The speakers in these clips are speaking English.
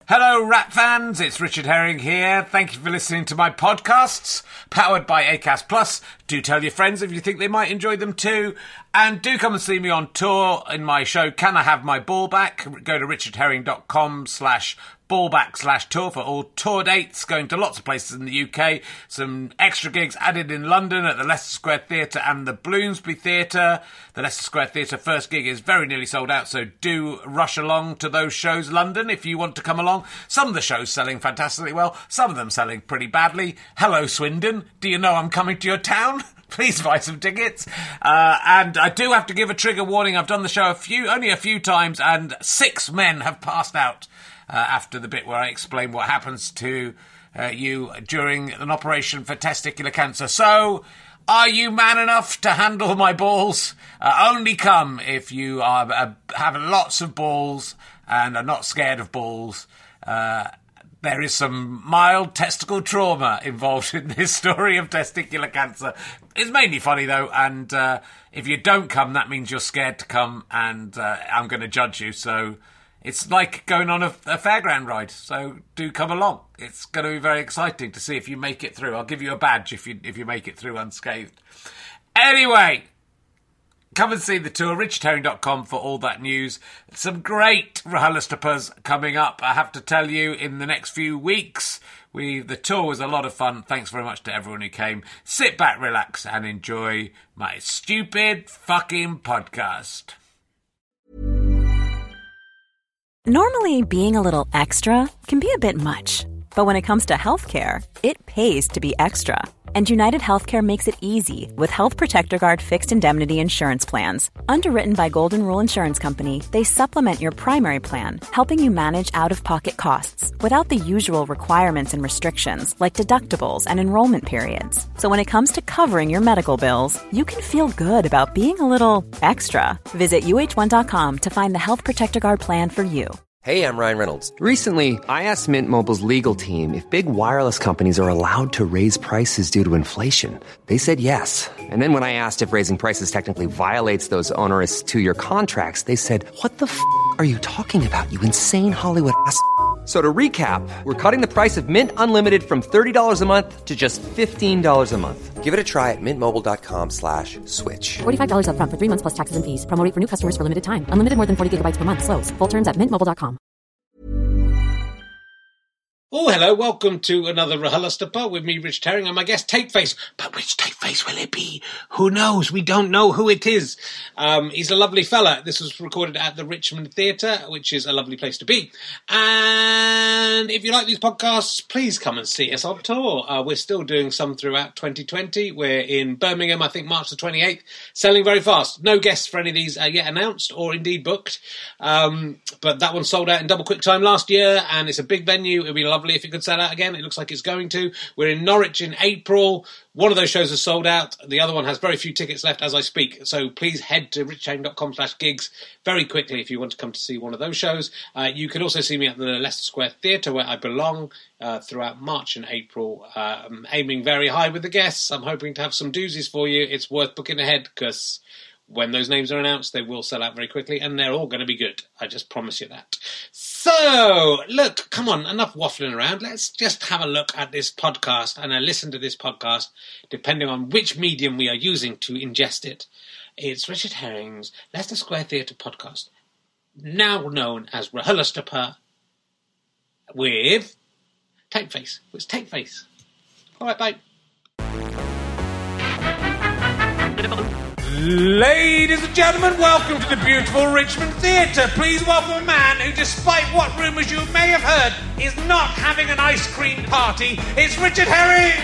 Hello, Rat fans. It's Richard Herring here. Thank you for listening to my podcasts, powered by Acast Plus. Do tell your friends if you think they might enjoy them too. And do come and see me on tour in my show, Can I Have My Ball Back? Go to richardherring.com/ballback/tour for all tour dates, going to lots of places in the UK. Some extra gigs added in London at the Leicester Square Theatre and the Bloomsbury Theatre. The Leicester Square Theatre first gig is very nearly sold out, so do rush along to those shows, London, if you want to come along. Some of the shows selling fantastically well, some of them selling pretty badly. Hello, Swindon. Do you know I'm coming to your town? Please buy some tickets. And I do have to give a trigger warning. I've done the show only a few times, and 6 men have passed out after the bit where I explain what happens to you during an operation for testicular cancer. So, are you man enough to handle my balls? Only come if you have lots of balls and are not scared of balls. There is some mild testicle trauma involved in this story of testicular cancer. It's mainly funny, though, and if you don't come, that means you're scared to come, and I'm going to judge you. So it's like going on a fairground ride, so do come along. It's going to be very exciting to see if you make it through. I'll give you a badge if you make it through unscathed. Anyway, come and see the tour, richardherring.com for all that news. Some great RHLSTPs coming up, I have to tell you, in the next few weeks. The tour was a lot of fun. Thanks very much to everyone who came. Sit back, relax, and enjoy my stupid fucking podcast. Normally, being a little extra can be a bit much. But when it comes to healthcare, it pays to be extra. And United Healthcare makes it easy with Health Protector Guard fixed indemnity insurance plans. Underwritten by Golden Rule Insurance Company, they supplement your primary plan, helping you manage out-of-pocket costs without the usual requirements and restrictions like deductibles and enrollment periods. So when it comes to covering your medical bills, you can feel good about being a little extra. Visit uh1.com to find the Health Protector Guard plan for you. Hey, I'm Ryan Reynolds. Recently, I asked Mint Mobile's legal team if big wireless companies are allowed to raise prices due to inflation. They said yes. And then when I asked if raising prices technically violates those onerous 2-year contracts, they said, "What the f*** are you talking about, you insane Hollywood ass?" So to recap, we're cutting the price of Mint Unlimited from $30 a month to just $15 a month. Give it a try at mintmobile.com/switch. $45 up front for 3 months plus taxes and fees. Promo rate for new customers for limited time. Unlimited more than 40 gigabytes per month. Slows full terms at mintmobile.com. Oh, hello, welcome to another RHLSTP with me, Rich Herring, and my guest, Tapeface. But which Tapeface will it be? Who knows? We don't know who it is. He's a lovely fella. This was recorded at the Richmond Theatre, which is a lovely place to be. And if you like these podcasts, please come and see us on tour. We're still doing some throughout 2020. We're in Birmingham, I think March the 28th, selling very fast. No guests for any of these yet announced or indeed booked. But that one sold out in double quick time last year, and it's a big venue. It'll be lovely if it could sell out again. It looks like it's going to. We're in Norwich in April. One of those shows is sold out. The other one has very few tickets left as I speak. So please head to richardherring.com/gigs very quickly if you want to come to see one of those shows. You can also see me at the Leicester Square Theatre, where I belong, throughout March and April. I'm aiming very high with the guests. I'm hoping to have some doozies for you. It's worth booking ahead because when those names are announced, they will sell out very quickly, and they're all going to be good. I just promise you that. So, look, come on, enough waffling around. Let's just have a look at this podcast and listen to this podcast, depending on which medium we are using to ingest it. It's Richard Herring's Leicester Square Theatre podcast, now known as RHLSTP, with Tapeface. It's Tapeface. All right, bye. Ladies and gentlemen, welcome to the beautiful Richmond Theatre. Please welcome a man who, despite what rumours you may have heard, is not having an ice cream party. It's Richard Herring!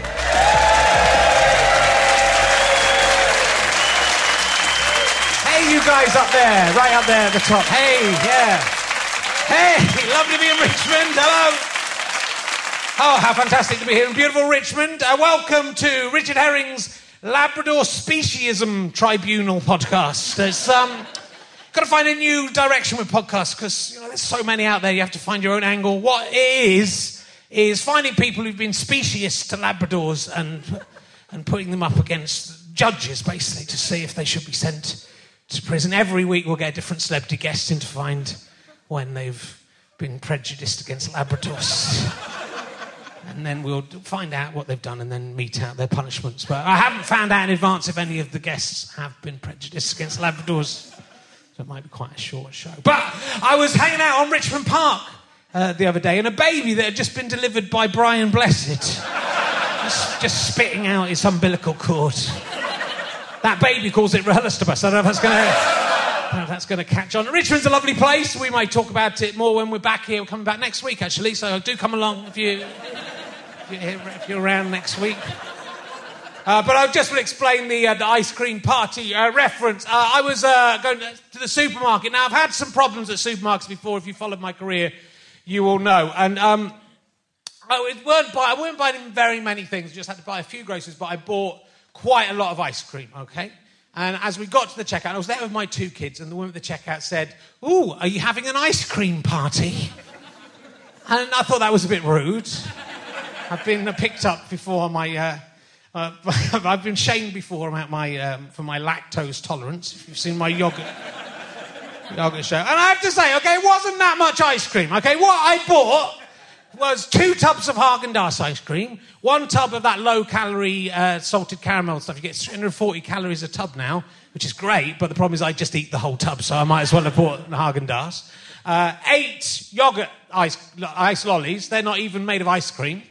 Hey, you guys up there, right up there at the top. Hey, yeah. Hey, lovely to be in Richmond. Hello. Oh, how fantastic to be here in beautiful Richmond. Welcome to Richard Herring's Labrador Speciesism Tribunal podcast. There's got to find a new direction with podcasts because there's so many out there. You have to find your own angle. What it is finding people who've been specious to Labradors and putting them up against judges, basically, to see if they should be sent to prison. Every week we'll get a different celebrity guest in to find when they've been prejudiced against Labradors. And then we'll find out what they've done and then mete out their punishments. But I haven't found out in advance if any of the guests have been prejudiced against Labradors. So it might be quite a short show. But I was hanging out on Richmond Park the other day, and a baby that had just been delivered by Brian Blessed just spitting out his umbilical cord. That baby calls it Rehelastobus. I don't know if that's going to catch on. Richmond's a lovely place. We might talk about it more when we're back here. We're coming back next week, actually, so do come along if you're around next week. But I just will explain the ice cream party reference. I was going to the supermarket. Now, I've had some problems at supermarkets before. If you followed my career, you will know. And I weren't buying very many things. Just had to buy a few groceries, but I bought quite a lot of ice cream, okay? And as we got to the checkout, I was there with my 2 kids, and the woman at the checkout said, "Ooh, are you having an ice cream party?" And I thought that was a bit rude. I've been picked up before on my... I've been shamed before about for my lactose tolerance, if you've seen my yogurt show. And I have to say, okay, it wasn't that much ice cream, okay? What I bought was 2 tubs of Haagen-Dazs ice cream, 1 tub of that low-calorie salted caramel stuff. You get 340 calories a tub now, which is great, but the problem is I just eat the whole tub, so I might as well have bought the Haagen-Dazs. 8 yogurt ice lollies. They're not even made of ice cream.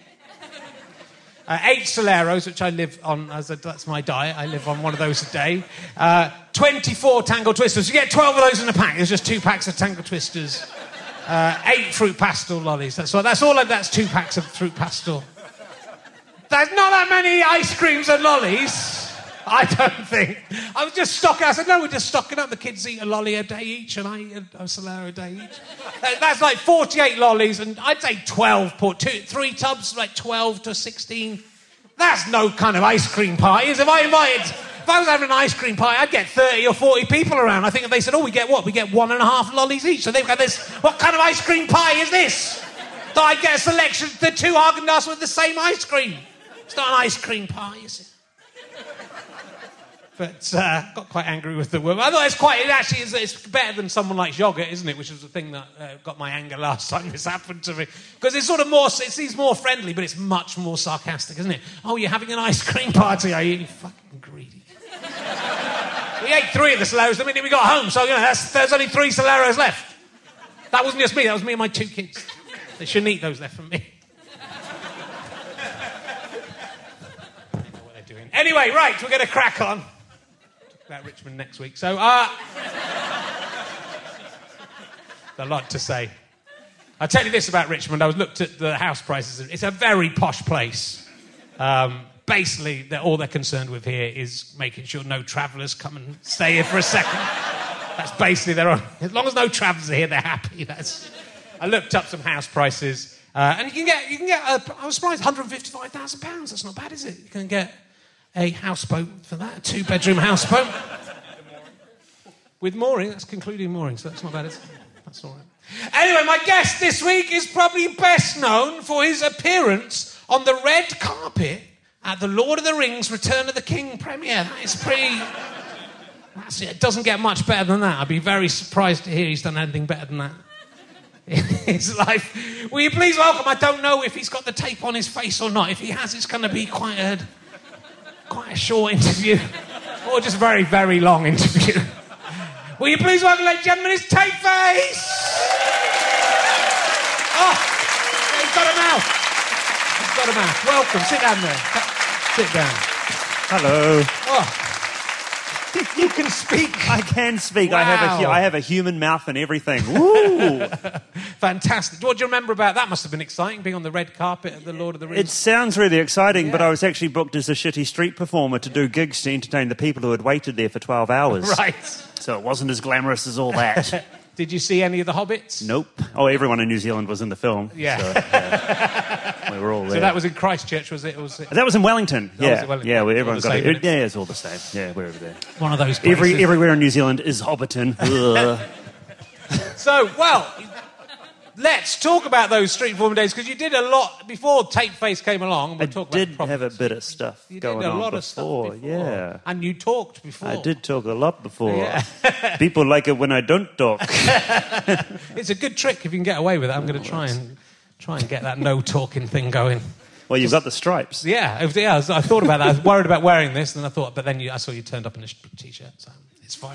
8 Soleros, which I live on, that's my diet. I live on one of those a day. 24 Tangle Twisters. You get 12 of those in a pack. There's just 2 packs of Tangle Twisters. 8 fruit pastel lollies. That's 2 packs of fruit pastel. There's not that many ice creams and lollies, I don't think. I was just stocking. I said, no, we're just stocking up. The kids eat a lolly a day each, and I eat a Solero a day each. That's like 48 lollies, and I'd say 12, 3 tubs, like 12 to 16. That's no kind of ice cream party. If I was having an ice cream party, I'd get 30 or 40 people around. I think if they said, we get what? We get 1.5 lollies each. So they've got this. What kind of ice cream party is this? That I get a selection of the 2 Haagen-Dazs with the same ice cream. It's not an ice cream party, is it? But got quite angry with the woman. I thought it's better than someone likes yogurt, isn't it? Which was the thing that got my anger last time this happened to me. Because it's sort of it seems more friendly, but it's much more sarcastic, isn't it? Oh, you're having an ice cream party, are you? You fucking greedy. We ate 3 of the Soleros the minute we got home, so there's only 3 Soleros left. That wasn't just me, that was me and my 2 kids. They shouldn't eat those left from me. I don't know what they're doing. Anyway, right, we're going to crack on. Talk about Richmond next week. So, there's a lot to say. I'll tell you this about Richmond. I looked at the house prices. It's a very posh place. Basically, all they're concerned with here is making sure no travellers come and stay here for a second. That's basically as long as no travellers are here, they're happy. I looked up some house prices, and you can get. I was surprised, £155,000. That's not bad, is it? You can get a houseboat for that, a 2-bedroom houseboat with mooring. That's concluding mooring, so that's not bad, is it? That's all right. Anyway, my guest this week is probably best known for his appearance on the red carpet at the Lord of the Rings Return of the King premiere. That is pretty... It doesn't get much better than that. I'd be very surprised to hear he's done anything better than that in his life. Will you please welcome, I don't know if he's got the tape on his face or not. If he has, it's going to be quite a short interview. Or just a very, very long interview. Will you please welcome, ladies and gentlemen, it's Tapeface! Oh, he's got a mouth. He's got a mouth. Welcome. Sit down there. Sit down. Hello. Oh. You can speak. I can speak. Wow. I have a human mouth and everything. Woo! Fantastic. What do you remember about that? Must have been exciting, being on the red carpet at the Lord of the Rings. It sounds really exciting, Yeah. but I was actually booked as a shitty street performer to do gigs to entertain the people who had waited there for 12 hours. Right. So it wasn't as glamorous as all that. Did you see any of the Hobbits? Nope. Oh, everyone in New Zealand was in the film. Yeah. So, we were all there. So that was in Christchurch, was it? That was in Wellington. That was in Wellington. Yeah, where All everyone the got same, it. Yeah, it's all the same. Yeah, we're over there. One of those places. Everywhere in New Zealand is Hobbiton. So, well, let's talk about those street performing days, because you did a lot before Tape Face came along. We'll talk I about did the have a bit of stuff you going did a on lot before. of stuff before. Yeah. And you talked before. I did talk a lot before. Yeah. People like it when I don't talk. It's a good trick if you can get away with it. I'm going to try and get that no talking thing going. Well, you've got the stripes. Yeah, I thought about that. I was worried about wearing this, and I thought, but then I saw you turned up in a t-shirt, so it's fine.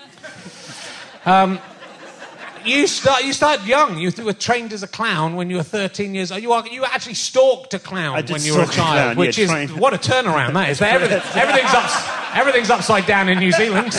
You started young. You were trained as a clown when you were 13 years old. You actually stalked a clown when you were a child, which is what a turnaround that is. Everything's upside down in New Zealand.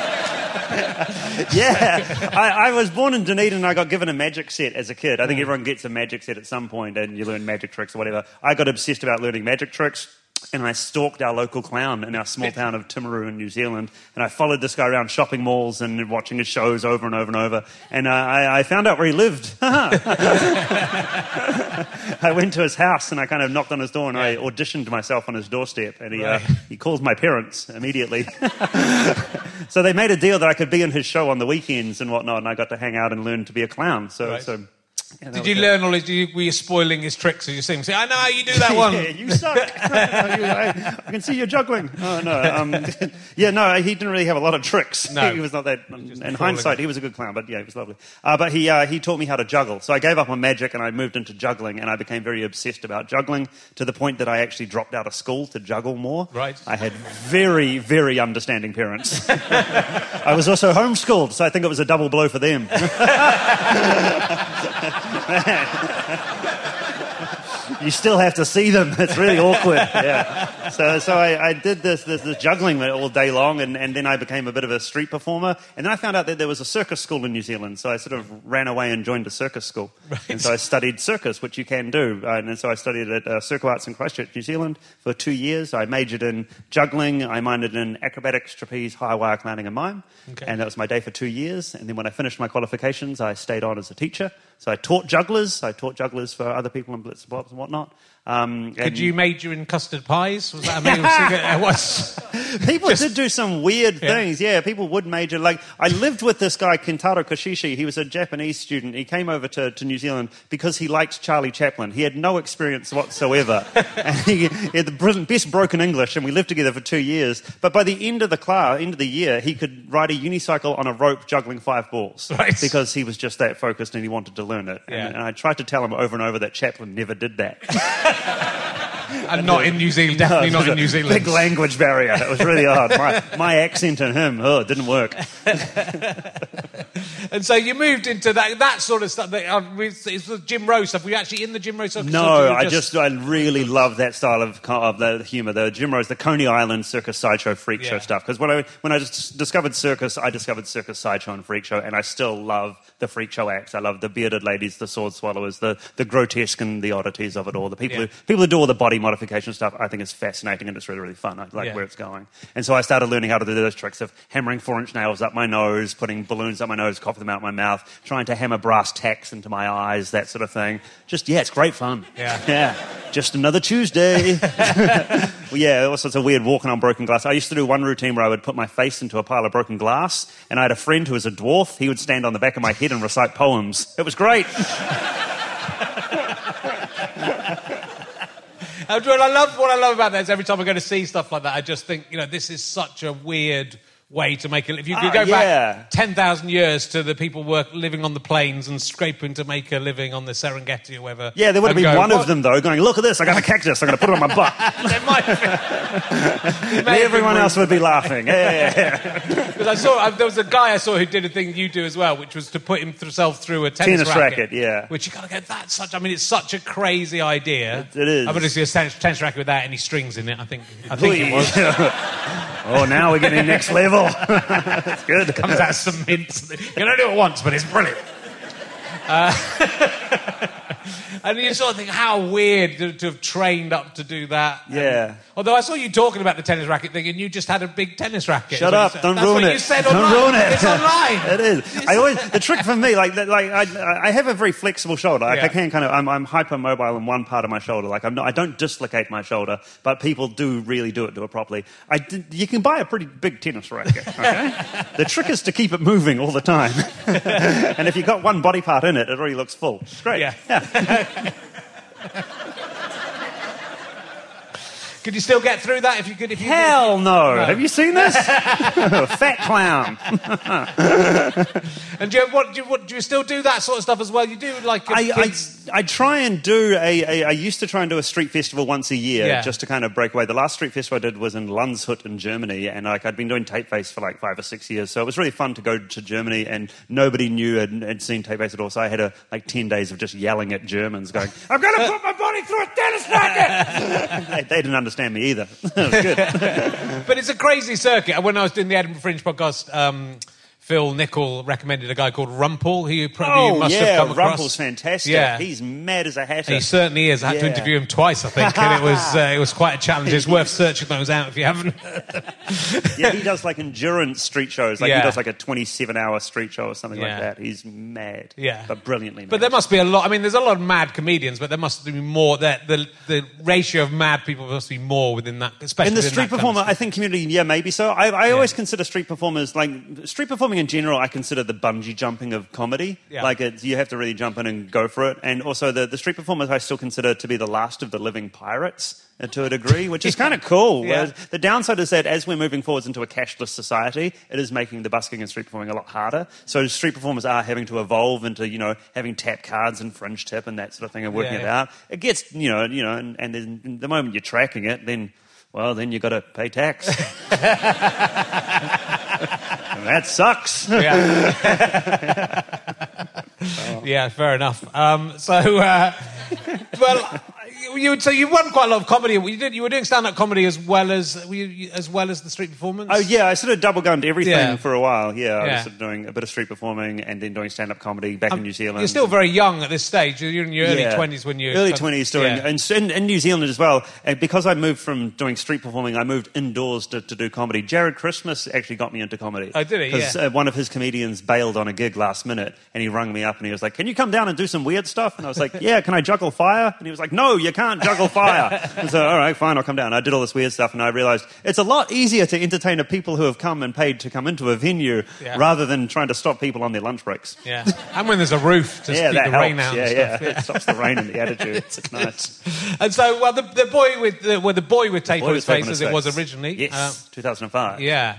Yeah, I was born in Dunedin and I got given a magic set as a kid. I think everyone gets a magic set at some point and you learn magic tricks or whatever. I got obsessed about learning magic tricks and I stalked our local clown in our small town of Timaru in New Zealand, and I followed this guy around shopping malls and watching his shows over and over and over, and I found out where he lived. I went to his house and I kind of knocked on his door and I auditioned myself on his doorstep, and he called my parents immediately. So they made a deal that I could be in his show on the weekends and whatnot, and I got to hang out and learn to be a clown. Yeah, did you learn all his... Were you spoiling his tricks as you see him? Say, I know how you do that one. Yeah, you suck. I can see you're juggling. Oh, no. He didn't really have a lot of tricks. No. He was not that... In hindsight, he was a good clown, but yeah, he was lovely. But he taught me how to juggle. So I gave up on magic and I moved into juggling, and I became very obsessed about juggling to the point that I actually dropped out of school to juggle more. Right. I had very, very understanding parents. I was also homeschooled, so I think it was a double blow for them. You still have to see them. It's really awkward. Yeah. So I did this juggling all day long, and then I became a bit of a street performer. And then I found out that there was a circus school in New Zealand, so I sort of ran away and joined a circus school. Right. And so I studied circus, which you can do. And so I studied at Circo Arts in Christchurch, New Zealand, for 2 years. I majored in juggling. I minored in acrobatics, trapeze, high wire, clowning, and mime. Okay. And that was my day for 2 years. And then when I finished my qualifications, I stayed on as a teacher. So I taught jugglers. I taught jugglers for other people in Blitz and Bobs and whatnot. Could you major in custard pies? Was that People did do some weird things. Yeah, people would major. Like, I lived with this guy, Kentaro Koshishi. He was a Japanese student. He came over to New Zealand because he liked Charlie Chaplin. He had no experience whatsoever. And he had the best broken English, and we lived together for 2 years. But by the end of the year, he could ride a unicycle on a rope juggling 5 balls. Right. Because he was just that focused and he wanted to learn it. Yeah. And I tried to tell him over and over that Chaplin never did that. And not in New Zealand, definitely not in New Zealand. Big language barrier. It was really hard. My accent and him, it didn't work. And so you moved into that sort of stuff. It's the Jim Rowe stuff. Were you actually in the Jim Rowe stuff? No, I really love that style of the humour. The Jim Rowe's, the Coney Island circus sideshow freak show stuff. Because when I discovered circus, I discovered circus sideshow and freak show, and I still love the freak show acts. I love the bearded ladies, the sword swallowers, the grotesque and the oddities of it all. The people who do all the body modification stuff, I think is fascinating and it's really, really fun. I like where it's going. And so I started learning how to do those tricks of hammering 4-inch nails up my nose, putting balloons up my nose, coughing them out my mouth, trying to hammer brass tacks into my eyes, that sort of thing. It's great fun. Yeah. Just another Tuesday. All sorts of weird walking on broken glass. I used to do one routine where I would put my face into a pile of broken glass, and I had a friend who was a dwarf. He would stand on the back of my head and recite poems. It was great. What I love about that is every time I go to see stuff like that, I just think, this is such a weird way to make it. If you could go back 10,000 years to the people living on the plains and scraping to make a living on the Serengeti or whatever. Yeah, there would have been one of them, though, going, look at this, I got a cactus, I'm going to put it on my butt. There might be. Everyone else would be laughing. Yeah. Because there was a guy I saw who did a thing you do as well, which was to put himself through a tennis racket. Yeah. Which you got to go, it's such a crazy idea. It is. I'm going to see a tennis racket without any strings in it, I think it was. Oh, now we're getting next level. That's good. Comes out some mints. You can only do it once, but it's brilliant. And you sort of think, how weird to have trained up to do that. Yeah. Although I saw you talking about the tennis racket thing, and you just had a big tennis racket. Shut up! Don't ruin it. You said don't online. ruin it. It's online. It is. The trick for me, I have a very flexible shoulder. Like, I can I'm hypermobile in one part of my shoulder. Like I don't dislocate my shoulder, but people do really do it properly. You can buy a pretty big tennis racket. Okay? The trick is to keep it moving all the time. And if you've got one body part in it, it already looks full. It's great. Yeah. Could you still get through that if you could? Hell no. Have you seen this? Fat clown. And do you still do that sort of stuff as well? You do like I try and do I used to try and do a street festival once a year just to kind of break away. The last street festival I did was in Landshut in Germany, and I'd been doing Tape Face for 5 or 6 years, so it was really fun to go to Germany, and nobody knew had seen Tape Face at all. So I had 10 days of just yelling at Germans, going, "I'm going to put my body through a tennis racket." They didn't understand me either. It was good. But it's a crazy circuit. When I was doing the Edinburgh Fringe podcast, Phil Nichol recommended a guy called Rumpel, who you probably must have come across. Rumpel's fantastic. Yeah. He's mad as a hatter. He certainly is. I had to interview him twice, I think, and it was quite a challenge. It's worth searching those out if you haven't. Yeah, he does endurance street shows. He does a 27-hour street show or something like that. He's mad. Yeah. But brilliantly mad. But there must be a lot. I mean, there's a lot of mad comedians, but there must be more. The ratio of mad people must be more within that, especially in the street performer. I think community, maybe so. I always consider street performers street performing in general. I consider the bungee jumping of comedy. Yeah. You have to really jump in and go for it. And also the street performers I still consider to be the last of the living pirates to a degree, which is kind of cool. Yeah. The downside is that as we're moving forwards into a cashless society, it is making the busking and street performing a lot harder. So street performers are having to evolve into, having tap cards and fringe tip and that sort of thing and working it out. It gets, and then the moment you're tracking it, then you've got to pay tax. And that sucks. Yeah, fair enough. You won quite a lot of comedy. You were doing stand-up comedy as well as the street performance. Oh yeah, I sort of double-gunned everything for a while. I was sort of doing a bit of street performing and then doing stand-up comedy back in New Zealand. You're still very young at this stage. You're in your early 20s when you early 20s doing, and in New Zealand as well. And because I moved from doing street performing, I moved indoors to do comedy. Jared Christmas actually got me into comedy. Oh, did he? Because one of his comedians bailed on a gig last minute, and he rung me up and he was like, "Can you come down and do some weird stuff?" And I was like, "Yeah, can I juggle fire?" And he was like, "No, you can't juggle fire." And so, all right, fine, I'll come down. I did all this weird stuff, and I realised it's a lot easier to entertain people who have come and paid to come into a venue rather than trying to stop people on their lunch breaks. Yeah, and when there's a roof to keep the rain out. It stops the rain and the attitude. It's nice. And so, the boy with tape on his face, as it was originally. Yes, 2005. Yeah.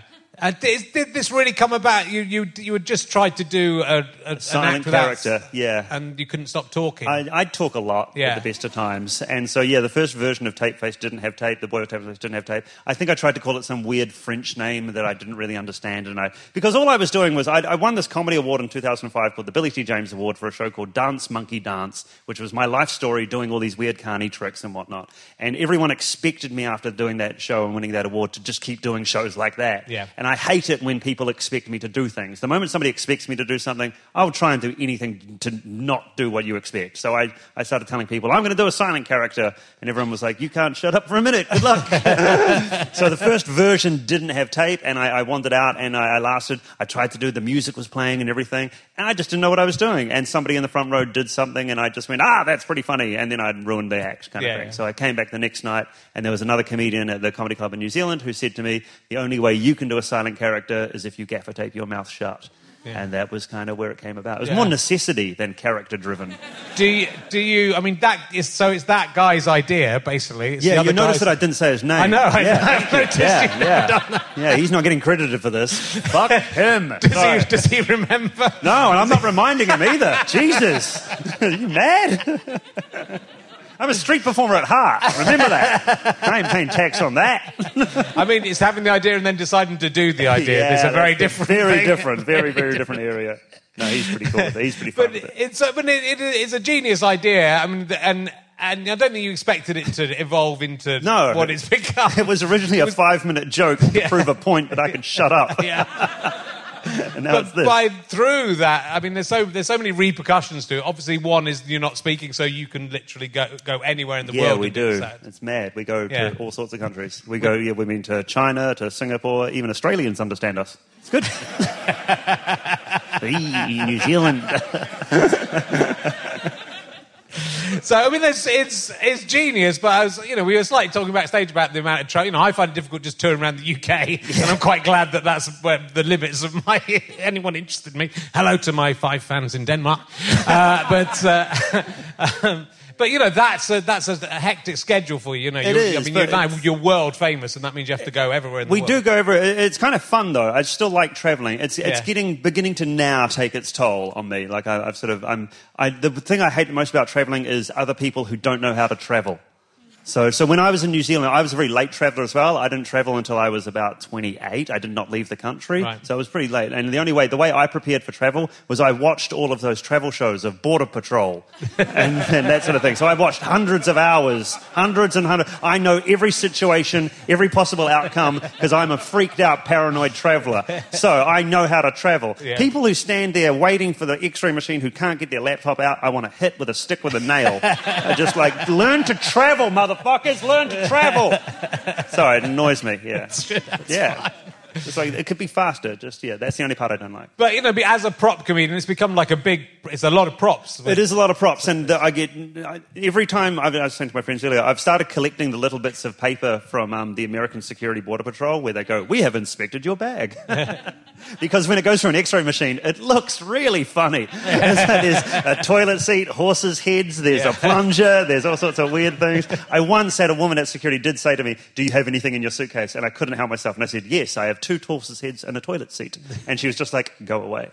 Did this really come about? You had just tried to do a silent character, and you couldn't stop talking. I talk a lot at the best of times, and so the first version of Tape Face didn't have tape. The boy with Tape Face didn't have tape. I think I tried to call it some weird French name that I didn't really understand, because all I was doing was I won this comedy award in 2005 called the Billy T. James Award for a show called Dance Monkey Dance, which was my life story doing all these weird carny tricks and whatnot. And everyone expected me after doing that show and winning that award to just keep doing shows like that. Yeah. And I hate it when people expect me to do things. The moment somebody expects me to do something, I'll try and do anything to not do what you expect. So I started telling people, I'm going to do a silent character. And everyone was like, you can't shut up for a minute. Good luck. So the first version didn't have tape, and I wandered out, and I lasted. I tried to do, the music was playing and everything, and I just didn't know what I was doing. And somebody in the front row did something, and I just went, that's pretty funny. And then I'd ruined the act kind of thing. So I came back the next night, and there was another comedian at the Comedy Club in New Zealand who said to me, the only way you can do a silent character is if you gaffer tape your mouth shut. Yeah. And that was kind of where it came about. It was more necessity than character-driven. Do you? I mean, it's that guy's idea, basically. It's you notice that I didn't say his name. I know. I've noticed yeah, he's not getting credited for this. Fuck him. Does he remember? No, and I'm not reminding him either. Jesus. Are you mad? I'm a street performer at heart. Remember that. I ain't paying tax on that. I mean, it's having the idea and then deciding to do the idea. There's a very different thing. Very, very different area. No, he's pretty cool. He's pretty fun with it. It's a genius idea. I mean, and I don't think you expected it to evolve into what it's become. It was originally a 5-minute joke to prove a point that I could shut up. Yeah. And now it's this. Through that, I mean, there's so many repercussions to it. Obviously, one is you're not speaking, so you can literally go anywhere in the world. Yeah, we do. It's mad. We go to all sorts of countries. We've been to China, to Singapore. Even Australians understand us. It's good. New Zealand. So, I mean, it's genius, but we were slightly talking backstage about the amount of travel. I find it difficult just touring around the UK, and I'm quite glad that that's where the limits of anyone interested in me. Hello to my 5 fans in Denmark. But that's a hectic schedule for you. You're world famous, and that means you have to go everywhere in the world. We do go everywhere. It's kind of fun, though. I still like travelling. It's beginning to now take its toll on me. Like the thing I hate the most about travelling is other people who don't know how to travel. So when I was in New Zealand, I was a very late traveller as well. I didn't travel until I was about 28. I did not leave the country, so I was pretty late. And the way I prepared for travel was I watched all of those travel shows of Border Patrol and that sort of thing. So I watched hundreds of hours, hundreds and hundreds. I know every situation, every possible outcome, because I'm a freaked out, paranoid traveller. So I know how to travel. Yeah. People who stand there waiting for the X-ray machine who can't get their laptop out, I want to hit with a stick with a nail. Just learn to travel, motherfuckers, learn to travel. Sorry, it annoys me. Yeah, that's fine. It's it could be faster. That's the only part I don't like. But as a prop comedian, it's become it's a lot of props. It is a lot of props, and every time I was saying to my friends earlier, I've started collecting the little bits of paper from the American Security Border Patrol where they go, "We have inspected your bag," because when it goes through an X-ray machine, it looks really funny. There's a toilet seat, horses' heads, there's a plunger, there's all sorts of weird things. I once had a woman at security did say to me, "Do you have anything in your suitcase?" And I couldn't help myself, and I said, "Yes, I have 2 horses' heads and a toilet seat." And she was just like, "Go away."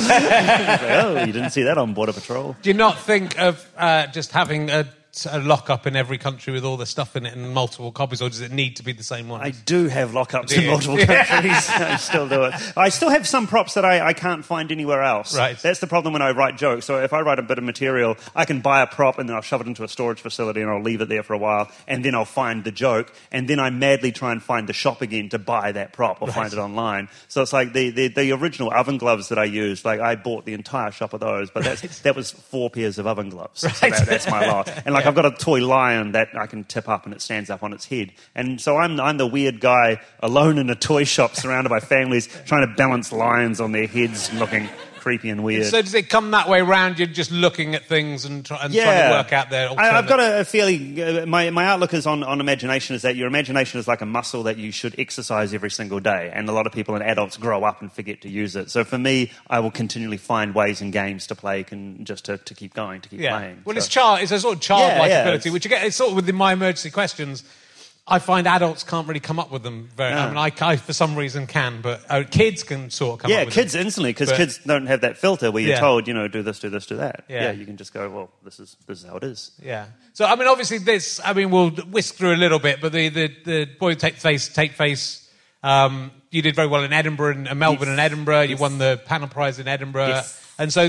Oh, you didn't see that on Border Patrol. Do you not think of just having a lock-up in every country with all the stuff in it and multiple copies, or does it need to be the same one? I do have lock-ups in multiple countries. I still do it. I still have some props that I can't find anywhere else. Right. That's the problem when I write jokes. So if I write a bit of material, I can buy a prop and then I'll shove it into a storage facility and I'll leave it there for a while, and then I'll find the joke, and then I madly try and find the shop again to buy that prop or find it online. So it's like the original oven gloves that I used, I bought the entire shop of those, but that was 4 pairs of oven gloves. Right. So that's my lot. And I've got a toy lion that I can tip up and it stands up on its head. And so I'm the weird guy alone in a toy shop surrounded by families trying to balance lions on their heads looking creepy and weird. So does it come that way round? You're just looking at things and trying to work out their alternate... I've got a feeling... my outlook is on imagination is that your imagination is like a muscle that you should exercise every single day. And a lot of people and adults grow up and forget to use it. So for me, I will continually find ways and games to play just to keep going, to keep playing. Well, it's a sort of childlike ability, which again, it's sort of within my emergency questions. I find adults can't really come up with them very... No. I mean, I for some reason can, but kids can sort of come up with them. Yeah, kids instantly, because kids don't have that filter where you're told, do this, do this, do that. Yeah, you can just go, well, this is how it is. Yeah. So, I mean, obviously we'll whisk through a little bit, but the Boy Take Face, you did very well in Edinburgh and Melbourne and Edinburgh. You won the panel prize in Edinburgh. Yes. And so,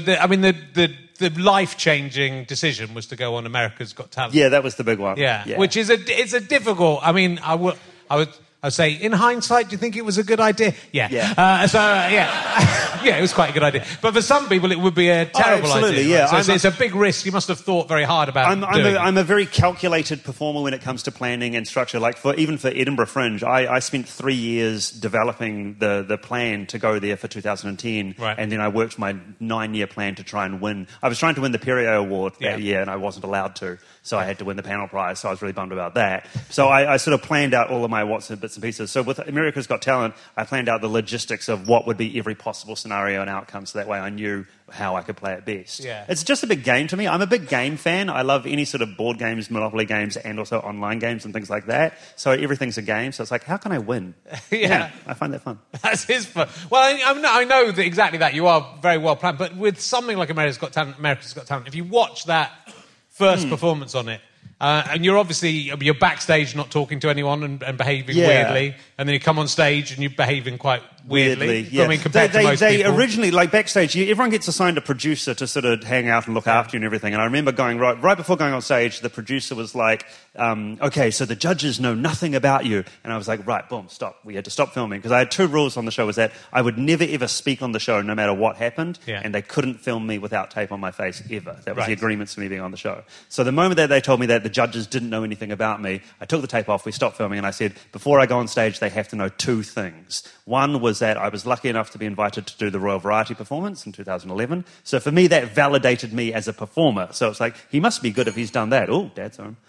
the life-changing decision was to go on America's Got Talent. Yeah, that was the big one. Yeah. Which is it's a difficult... I mean, I would say, in hindsight, do you think it was a good idea? Yeah. Yeah, it was quite a good idea. But for some people, it would be a terrible idea. Yeah. So it's a big risk. You must have thought very hard about I'm a very calculated performer when it comes to planning and structure. Even for Edinburgh Fringe, I spent 3 years developing the plan to go there for 2010, and then I worked my 9-year plan to try and win. I was trying to win the Perrier Award that year, and I wasn't allowed to, so I had to win the panel prize, so I was really bummed about that. So I sort of planned out all of my bits and pieces. So with America's Got Talent, I planned out the logistics of what would be every possible scenario and outcome, so that way I knew how I could play it best. Yeah. It's just a big game to me. I'm a big game fan. I love any sort of board games, Monopoly games, and also online games and things like that. So everything's a game. So it's like, how can I win? Yeah, I find that fun. That's his fun. Well, I know that exactly that. You are very well planned. But with something like America's Got Talent, if you watch that first performance on it, and you're backstage not talking to anyone and behaving weirdly, and then you come on stage and you're behaving quite weirdly. Yeah. I mean, compared to most they people. originally, like backstage, everyone gets assigned a producer to sort of hang out and look after you and everything. And I remember going right before going on stage, the producer was like, okay, so the judges know nothing about you. And I was like, right, boom, stop. We had to stop filming because I had 2 rules on the show, was that I would never ever speak on the show no matter what happened, and they couldn't film me without tape on my face ever. That was the agreements for me being on the show. So the moment that they told me that the judges didn't know anything about me, I took the tape off, we stopped filming, and I said, before I go on stage, they have to know 2 things. One was that I was lucky enough to be invited to do the Royal Variety performance in 2011. So for me, that validated me as a performer. So it's like, he must be good if he's done that. Oh, Dad's home.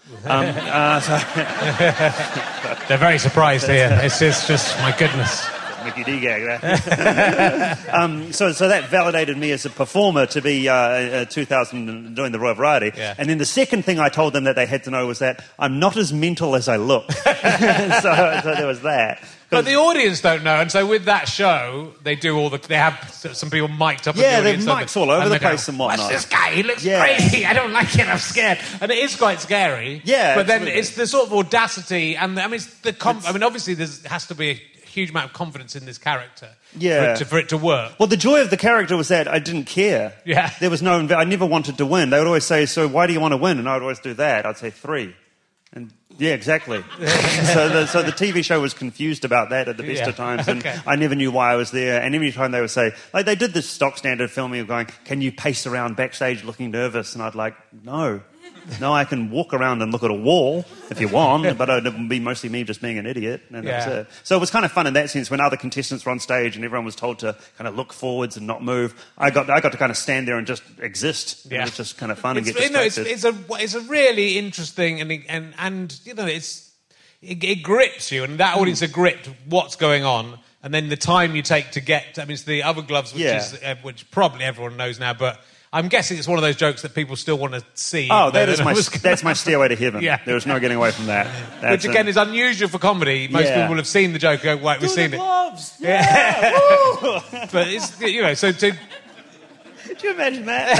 They're very surprised here. It's just my goodness. Mickey D gag, right? So that validated me as a performer to be 2000 doing the Royal Variety. Yeah. And then the second thing I told them that they had to know was that I'm not as mental as I look. so there was that. But the audience don't know, and so with that show, they have some people mic'd up. Yeah, the they audience, have mics all over the place and whatnot. What's this guy? He looks crazy. I don't like it. I'm scared, and it is quite scary. Yeah, but then absolutely. it's the sort of audacity, and I mean, it's the I mean, obviously, there has to be a huge amount of confidence in this character for it to work. Well, the joy of the character was that I didn't care. Yeah, there was no. I never wanted to win. They would always say, "So why do you want to win?" And I would always do that. I'd say 3. And yeah, exactly. so the TV show was confused about that at the best of times, and I never knew why I was there. And every time they would say, like they did this stock standard filming of going, "Can you pace around backstage looking nervous?" And I'd like, no, I can walk around and look at a wall if you want, but it would be mostly me just being an idiot. And that's it. So it was kind of fun in that sense when other contestants were on stage and everyone was told to kind of look forwards and not move. I got to kind of stand there and just exist. Yeah. It was just kind of fun and get distracted. It's a really interesting and you know it grips you, and that audience are gripped what's going on, and then the time you take to get. I mean, it's the other gloves, which probably everyone knows now, but I'm guessing it's one of those jokes that people still want to see. Oh, that's my stairway to heaven. Yeah. There is no getting away from that. Which again is unusual for comedy. Most people will have seen the joke. Go, right, we've seen it. Gloves. Yeah. But it's so to. Could you imagine that?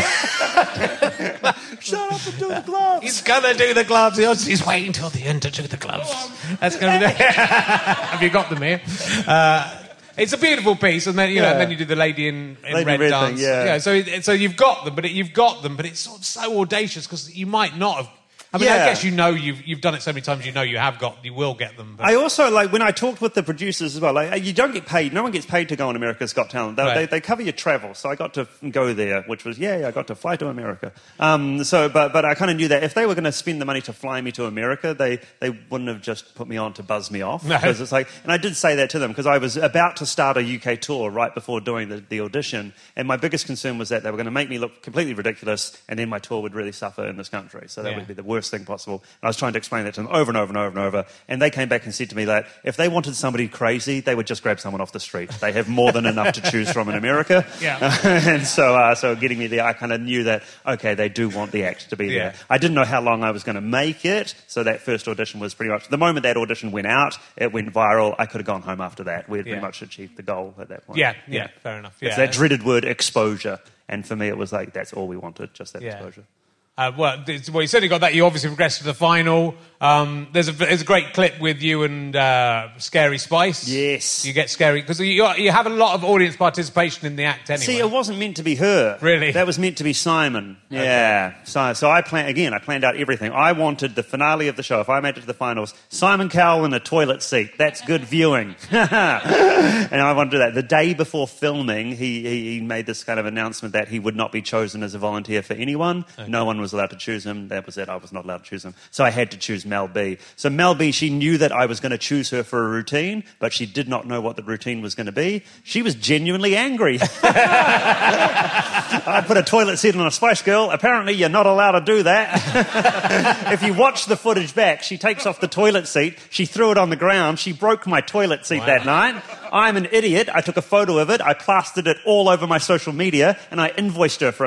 Shut up and do the gloves. He's gonna do the gloves. He's waiting till the end to do the gloves. That's gonna be. Have you got them here? It's a beautiful piece, and then and then you do the lady in red dance. Thing, so you've got them, but it's sort of so audacious because you might not have. I mean, I guess you've done it so many times. You will get them. But. I also like when I talked with the producers as well. Like, you don't get paid. No one gets paid to go on America's Got Talent. They cover your travel. So I got to go there, which was I got to fly to America. But I kind of knew that if they were going to spend the money to fly me to America, they wouldn't have just put me on to buzz me off. Because it's like, and I did say that to them because I was about to start a UK tour right before doing the audition, and my biggest concern was that they were going to make me look completely ridiculous, and then my tour would really suffer in this country. So that would be the worst thing possible. And I was trying to explain that to them over and over and over and over. And they came back and said to me that if they wanted somebody crazy, they would just grab someone off the street. They have more than enough to choose from in America. And so getting me there, I kind of knew that, okay, they do want the act to be there. I didn't know how long I was going to make it. So that first audition was pretty much, the moment that audition went out, it went viral. I could have gone home after that. We had pretty much achieved the goal at that point. Yeah, fair enough. It's that dreaded word, exposure. And for me, it was like, that's all we wanted, just that exposure. Well, you certainly got that. You obviously progressed to the final. There's a great clip with you and Scary Spice. Yes. You get scary because you have a lot of audience participation in the act anyway. See, it wasn't meant to be her. Really? That was meant to be Simon. Yeah. Okay. So I planned out everything. I wanted the finale of the show, if I made it to the finals, Simon Cowell in a toilet seat. That's good viewing. And I wanted to do that. The day before filming, he made this kind of announcement that he would not be chosen as a volunteer for anyone. Okay. No one was allowed to choose him. That was it. I was not allowed to choose him. So I had to choose Mel B. So Mel B, she knew that I was going to choose her for a routine, but she did not know what the routine was going to be. She was genuinely angry. I put a toilet seat on a Spice Girl. Apparently you're not allowed to do that. If you watch the footage back, she takes off the toilet seat. She threw it on the ground. She broke my toilet seat that night. I'm an idiot. I took a photo of it. I plastered it all over my social media, and I invoiced her for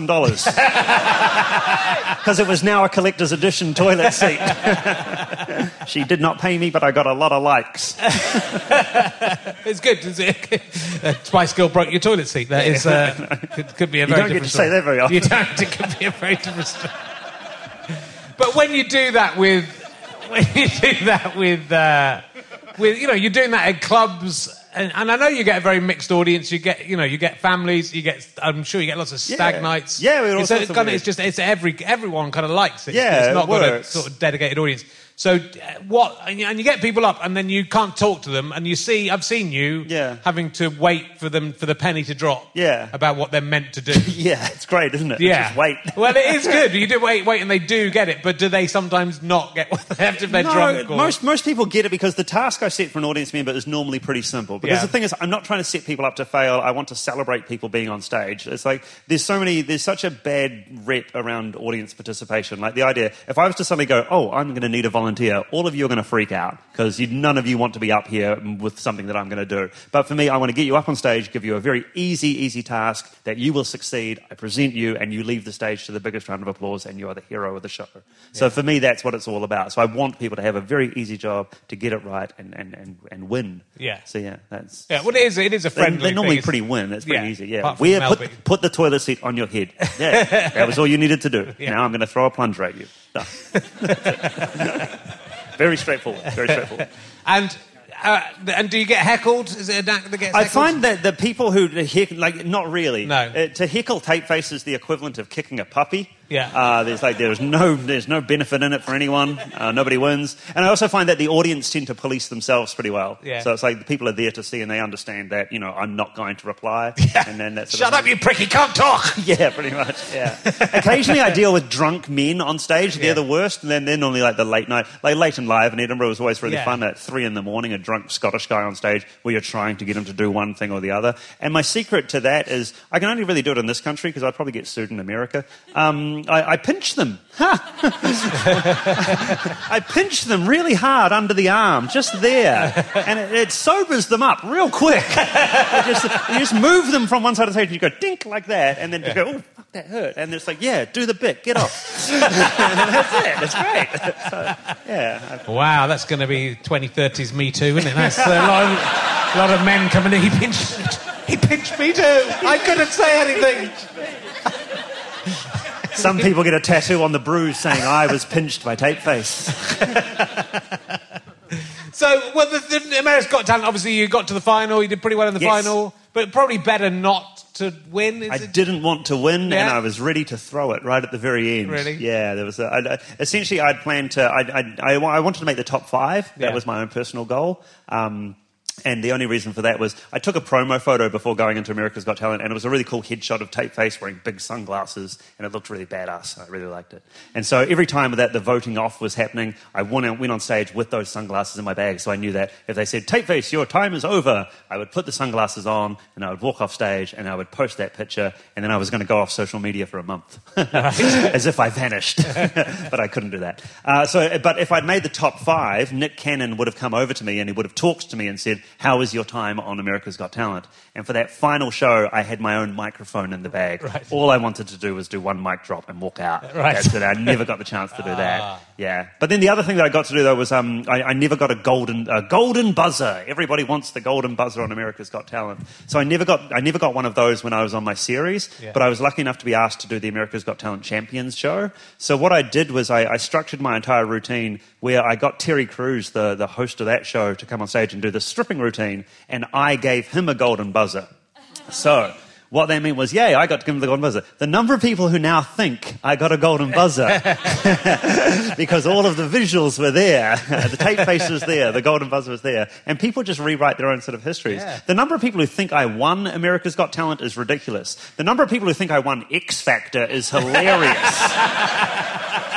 $1,000. Because it was now a collector's edition toilet seat. She did not pay me, but I got a lot of likes. It's good. Spice Girl broke your toilet seat. That is could be a very different story. You don't get to say that very often. You don't. It could be a very different story. But when you do that with you're doing that at clubs and I know you get a very mixed audience. You get families. I'm sure you get lots of stag nights. Yeah, we all sorts of weird. It's everyone kind of likes it. Yeah, it's not it got a works. sort of dedicated audience. So and you get people up, and then you can't talk to them, and I've seen you having to wait for the penny to drop. Yeah. About what they're meant to do. Yeah, it's great, isn't it? Yeah. Just wait. Well, it is good. You do wait, and they do get it, but do they sometimes not get what they have to? They're drunk. Or... Most people get it because the task I set for an audience member is normally pretty simple. Because the thing is, I'm not trying to set people up to fail. I want to celebrate people being on stage. It's like there's such a bad rep around audience participation. Like the idea, if I was to suddenly go, oh, I'm going to need a volunteer, all of you are going to freak out because none of you want to be up here with something that I'm going to do. But for me, I want to get you up on stage, give you a very easy task that you will succeed. I present you, and you leave the stage to the biggest round of applause, and you are the hero of the show. Yeah. So for me, that's what it's all about. So I want people to have a very easy job to get it right and win. Yeah. So that's... Yeah, well, it is a friendly They're normally thing. pretty win. It's pretty easy, yeah. Apart from Put the toilet seat on your head. Yeah, that was all you needed to do. Yeah. Now I'm going to throw a plunger at you. No. Very straightforward. Very straightforward. And do you get heckled? Is it an act that gets heckled? I find that the people who heckle, not really. No. To heckle Tapeface is the equivalent of kicking a puppy. Yeah. There's no benefit in it for anyone. Nobody wins. And I also find that the audience tend to police themselves pretty well. Yeah. So it's like the people are there to see, and they understand that I'm not going to reply. Yeah. And then that's Shut up, you prick! You can't talk. Yeah, pretty much. Yeah. Occasionally, I deal with drunk men on stage. They're the worst, and then they're normally like the late night, like Late and Live in Edinburgh was always really fun. At 3 a.m, a drunk Scottish guy on stage where you're trying to get him to do one thing or the other. And my secret to that is I can only really do it in this country because I'd probably get sued in America. I pinch them. I pinch them really hard under the arm, just there, and it sobers them up real quick. You just move them from one side of the stage, and you go dink like that, and then you go, oh, fuck, that hurt, and it's like, yeah, do the bit, get off. And that's it. It's great. So, yeah. Wow, that's going to be 2030s Me Too, isn't it? That's a lot of men coming in. He pinched me too. I couldn't say anything. Some people get a tattoo on the bruise saying, I was pinched by Tapeface. So, well, the America's Got Talent, obviously you got to the final, you did pretty well in the final, but probably better not to win. I didn't want to win, Yeah. and I was ready to throw it right at the very end. Really? Yeah, there was essentially I'd planned to... I wanted to make the top 5. That was my own personal goal. And the only reason for that was I took a promo photo before going into America's Got Talent, and it was a really cool headshot of Tapeface wearing big sunglasses, and it looked really badass. I really liked it. And so every time that the voting off was happening, I went on stage with those sunglasses in my bag, so I knew that if they said, Tapeface, your time is over, I would put the sunglasses on, and I would walk off stage, and I would post that picture, and then I was going to go off social media for a month. As if I vanished. But I couldn't do that. But if I'd made the top 5, Nick Cannon would have come over to me, and he would have talked to me and said, how was your time on America's Got Talent? And for that final show, I had my own microphone in the bag. Right. All I wanted to do was do one mic drop and walk out. Right. That's it. I never got the chance to do that. Yeah. But then the other thing that I got to do, though, was I never got a golden buzzer. Everybody wants the golden buzzer on America's Got Talent. So I never got one of those when I was on my series, but I was lucky enough to be asked to do the America's Got Talent Champions show. So what I did was I structured my entire routine where I got Terry Crews, the host of that show, to come on stage and do the stripping routine, and I gave him a golden buzzer. So what that meant was, I got to give him the golden buzzer. The number of people who now think I got a golden buzzer because all of the visuals were there, the Tapeface was there, the golden buzzer was there, and people just rewrite their own sort of histories. Yeah. The number of people who think I won America's Got Talent is ridiculous. The number of people who think I won X Factor is hilarious.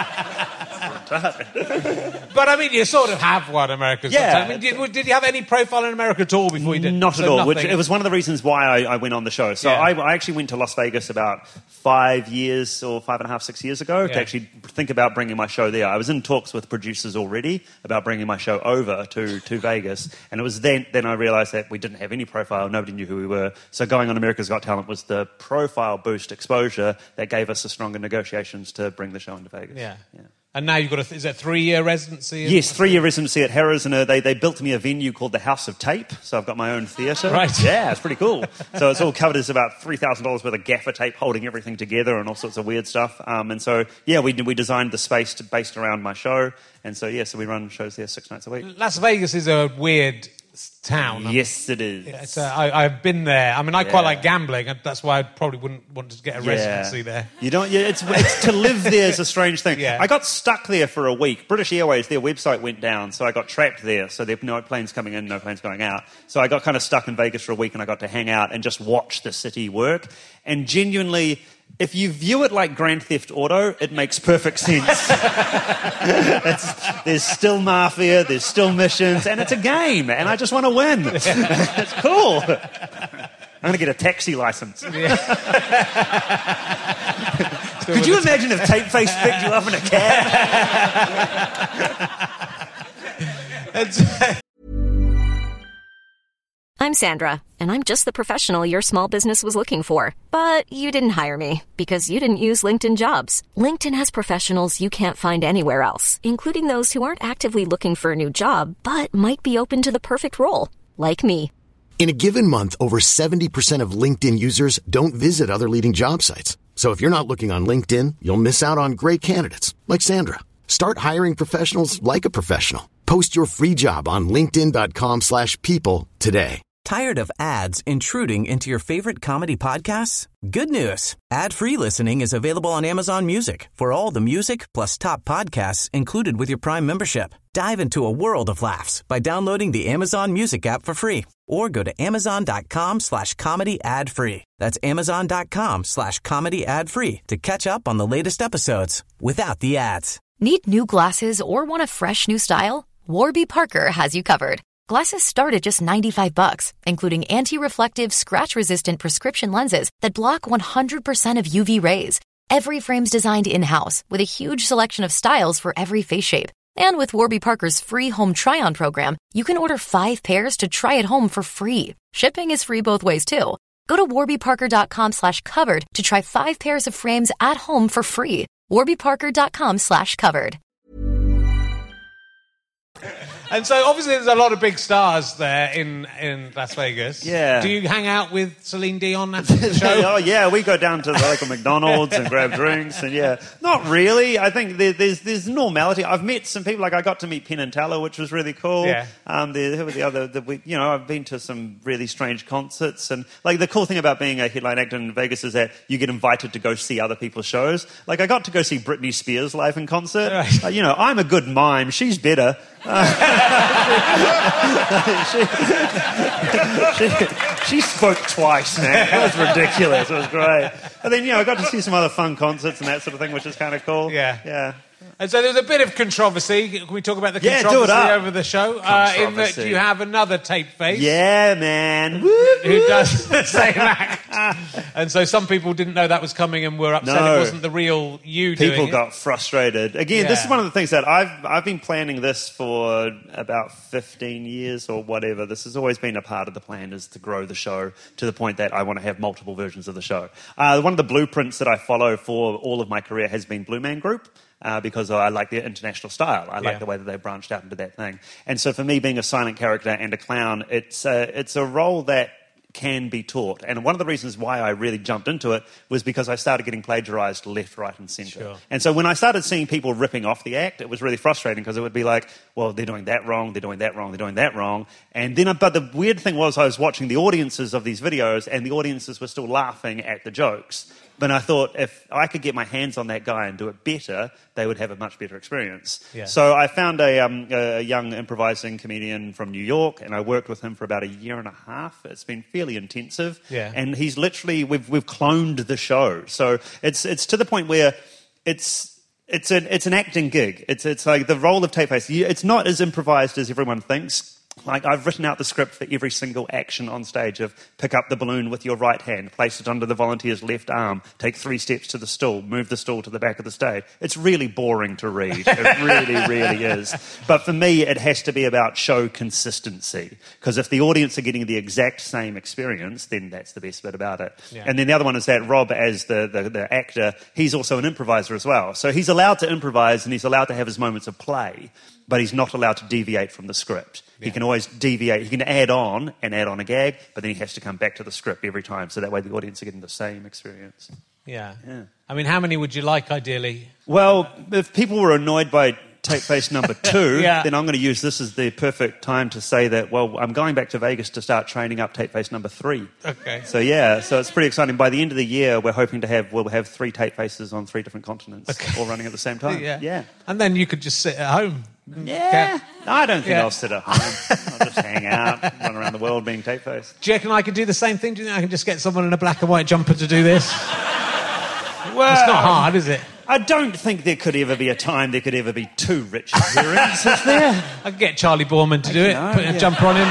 But I mean, you sort of have won America's Got Talent. I mean, did you have any profile in America at all before you did? Not at all. It was one of the reasons why I went on the show. So I actually went to Las Vegas about 5 years or 5.5, 6 years ago to actually think about bringing my show there. I was in talks with producers already about bringing my show over to Vegas, and it was then I realised that we didn't have any profile. Nobody knew who we were. So going on America's Got Talent was the profile boost exposure that gave us the stronger negotiations to bring the show into Vegas. Yeah. And now you've got is it a 3-year residency? Yes, 3-year residency at Harrah's, and they built me a venue called the House of Tape, so I've got my own theatre. Right. Yeah, it's pretty cool. So it's all covered as about $3,000 worth of gaffer tape holding everything together and all sorts of weird stuff. And so, we designed the space based around my show, and so we run shows there 6 nights a week. Las Vegas is a weird town. Yes, it is. It's, I've been there. I mean, I quite like gambling, and that's why I probably wouldn't want to get a residency there. You don't. Yeah, it's to live there is a strange thing. Yeah. I got stuck there for a week. British Airways, their website went down, so I got trapped there. So there were no planes coming in, no planes going out. So I got kind of stuck in Vegas for a week, and I got to hang out and just watch the city work. And genuinely, if you view it like Grand Theft Auto, it makes perfect sense. There's still mafia, there's still missions, and it's a game, and I just want to win. It's cool. I'm going to get a taxi license. Could you imagine if Tapeface picked you up in a cab? I'm Sandra, and I'm just the professional your small business was looking for. But you didn't hire me because you didn't use LinkedIn Jobs. LinkedIn has professionals you can't find anywhere else, including those who aren't actively looking for a new job, but might be open to the perfect role, like me. In a given month, over 70% of LinkedIn users don't visit other leading job sites. So if you're not looking on LinkedIn, you'll miss out on great candidates like Sandra. Start hiring professionals like a professional. Post your free job on linkedin.com/people today. Tired of ads intruding into your favorite comedy podcasts? Good news. Ad-free listening is available on Amazon Music for all the music plus top podcasts included with your Prime membership. Dive into a world of laughs by downloading the Amazon Music app for free or go to amazon.com/comedy ad-free. That's amazon.com/comedy ad-free to catch up on the latest episodes without the ads. Need new glasses or want a fresh new style? Warby Parker has you covered. Glasses start at just $95, including anti-reflective, scratch-resistant prescription lenses that block 100% of UV rays. Every frame's designed in-house with a huge selection of styles for every face shape. And with Warby Parker's free home try-on program, you can order 5 pairs to try at home for free. Shipping is free both ways, too. Go to warbyparker.com/covered to try 5 pairs of frames at home for free. warbyparker.com/covered. And so, obviously, there's a lot of big stars there in Las Vegas. Yeah. Do you hang out with Celine Dion after the show? Oh, yeah, we go down to the local McDonald's and grab drinks, and not really. I think there's normality. I've met some people, like I got to meet Penn and Teller, which was really cool. Yeah. Who were the other? I've been to some really strange concerts, and like the cool thing about being a headline actor in Vegas is that you get invited to go see other people's shows. Like I got to go see Britney Spears live in concert. Right. I'm a good mime. She's better. She spoke twice, man. It was ridiculous. It was great. And then, I got to see some other fun concerts and that sort of thing, which is kind of cool. Yeah. And so there's a bit of controversy. Can we talk about the do it controversy up. over the show? In that you have another Tapeface. Yeah, man. Who does the same act. And so some people didn't know that was coming and were upset it wasn't the real you doing it. People got frustrated. Again, this is one of the things that I've been planning this for about 15 years or whatever. This has always been a part of the plan, is to grow the show to the point that I want to have multiple versions of the show. One of the blueprints that I follow for all of my career has been Blue Man Group. Because I like their international style. I like the way that they branched out into that thing. And so for me, being a silent character and a clown, it's a role that can be taught. And one of the reasons why I really jumped into it was because I started getting plagiarized left, right, and centre. Sure. And so when I started seeing people ripping off the act, it was really frustrating because it would be like, well, they're doing that wrong, they're doing that wrong, they're doing that wrong. And then, but the weird thing was I was watching the audiences of these videos and the audiences were still laughing at the jokes. But I thought if I could get my hands on that guy and do it better, they would have a much better experience. Yeah. So I found a young improvising comedian from New York, and I worked with him for about a year and a half. It's been fairly intensive. Yeah. And he's literally, we've cloned the show. So it's to the point where it's an acting gig. It's like the role of Tapeface. It's not as improvised as everyone thinks. Like, I've written out the script for every single action on stage of pick up the balloon with your right hand, place it under the volunteer's left arm, take 3 steps to the stool, move the stool to the back of the stage. It's really boring to read. It really, really is. But for me, it has to be about show consistency. Because if the audience are getting the exact same experience, then that's the best bit about it. Yeah. And then the other one is that Rob, as the actor, he's also an improviser as well. So he's allowed to improvise and he's allowed to have his moments of play, but he's not allowed to deviate from the script. Yeah. He can always deviate. He can add on a gag, but then he has to come back to the script every time, so that way the audience are getting the same experience. Yeah. I mean, how many would you like, ideally? Well, if people were annoyed by tape face number 2, Yeah. then I'm going to use this as the perfect time to say that, well, I'm going back to Vegas to start training up tape face number 3. Okay. So it's pretty exciting. By the end of the year, we're hoping to we'll have 3 tape faces on 3 different continents, all running at the same time. Yeah. And then you could just sit at home. Yeah. No, I don't think Yeah. I'll sit at home. I'll just hang out, run around the world being tape face. Do you reckon I could do the same thing? Do you think I can just get someone in a black and white jumper to do this? Well, It's not hard, is it? I don't think there could ever be a time there could ever be 2 Richard Herrings, is there? I could get Charlie Borman to do it, know, put a yeah. jumper on him.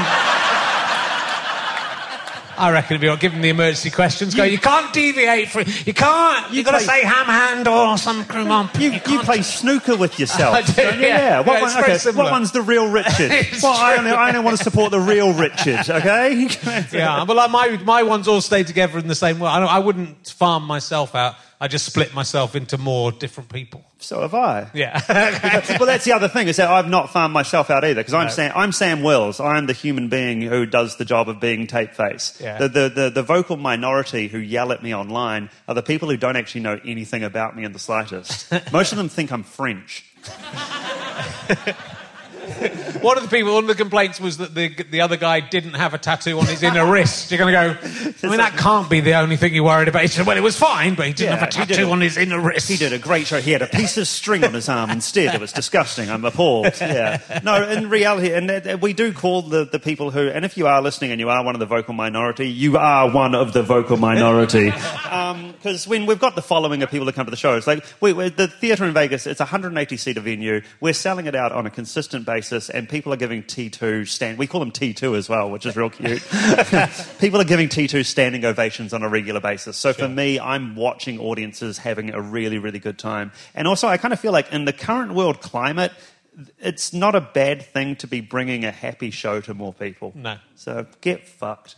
I reckon it'd be all, give him the emergency questions. You can't deviate from... You've got to say ham hand or some crump. You play snooker with yourself. I do, don't you? yeah. What, Yeah, it's very similar. what one's the real Richard? It's I true. only want to support the real Richard, okay? Yeah, but like my ones all stay together in the same way. I wouldn't farm myself out. I just split myself into more different people. So have I. Yeah. Well, that's the other thing, is that I've not farmed myself out either, because I'm Sam Wills. I'm the human being who does the job of being tape face. Yeah. The vocal minority who yell at me online are the people who don't actually know anything about me in the slightest. Most of them think I'm French. One of the complaints was that the other guy didn't have a tattoo on his inner wrist. You're going to go, that can't be the only thing you're worried about. He said, well, it was fine, but he didn't have a tattoo on his inner wrist. He did a great show. He had a piece of string on his arm instead. It was disgusting. I'm appalled. Yeah. No, in reality, and we do call the people who, and if you are listening and you are one of the vocal minority, you are one of the vocal minority. Because when we've got the following of people that come to the show, it's like, the theatre in Vegas, it's a 180-seater venue. We're selling it out on a consistent basis, and people are giving T2 we call them T2 as well, which is real cute. People are giving T2 standing ovations on a regular basis. So for me, I'm watching audiences having a really, really good time. And also, I kind of feel like in the current world climate, it's not a bad thing to be bringing a happy show to more people. No. So get fucked.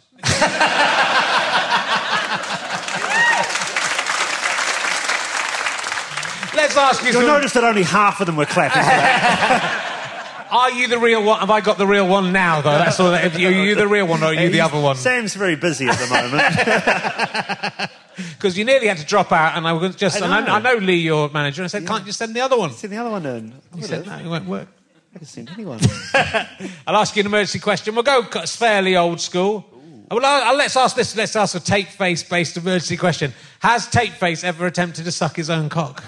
Let's ask you You'll notice that only half of them were clapping for that. Are you the real one? Have I got the real one now, though? That's all. Are you the real one, or are you the other one? Sam's very busy at the moment. Because you nearly had to drop out, and I was just... I know Lee, your manager, and I said, can't you just send the other one? Send the other one in. He said, no, it won't work. I can send anyone. I'll ask you an emergency question. We'll go it's fairly old school. Well, let's ask this. Let's ask a tape face-based emergency question. Has tape face ever attempted to suck his own cock?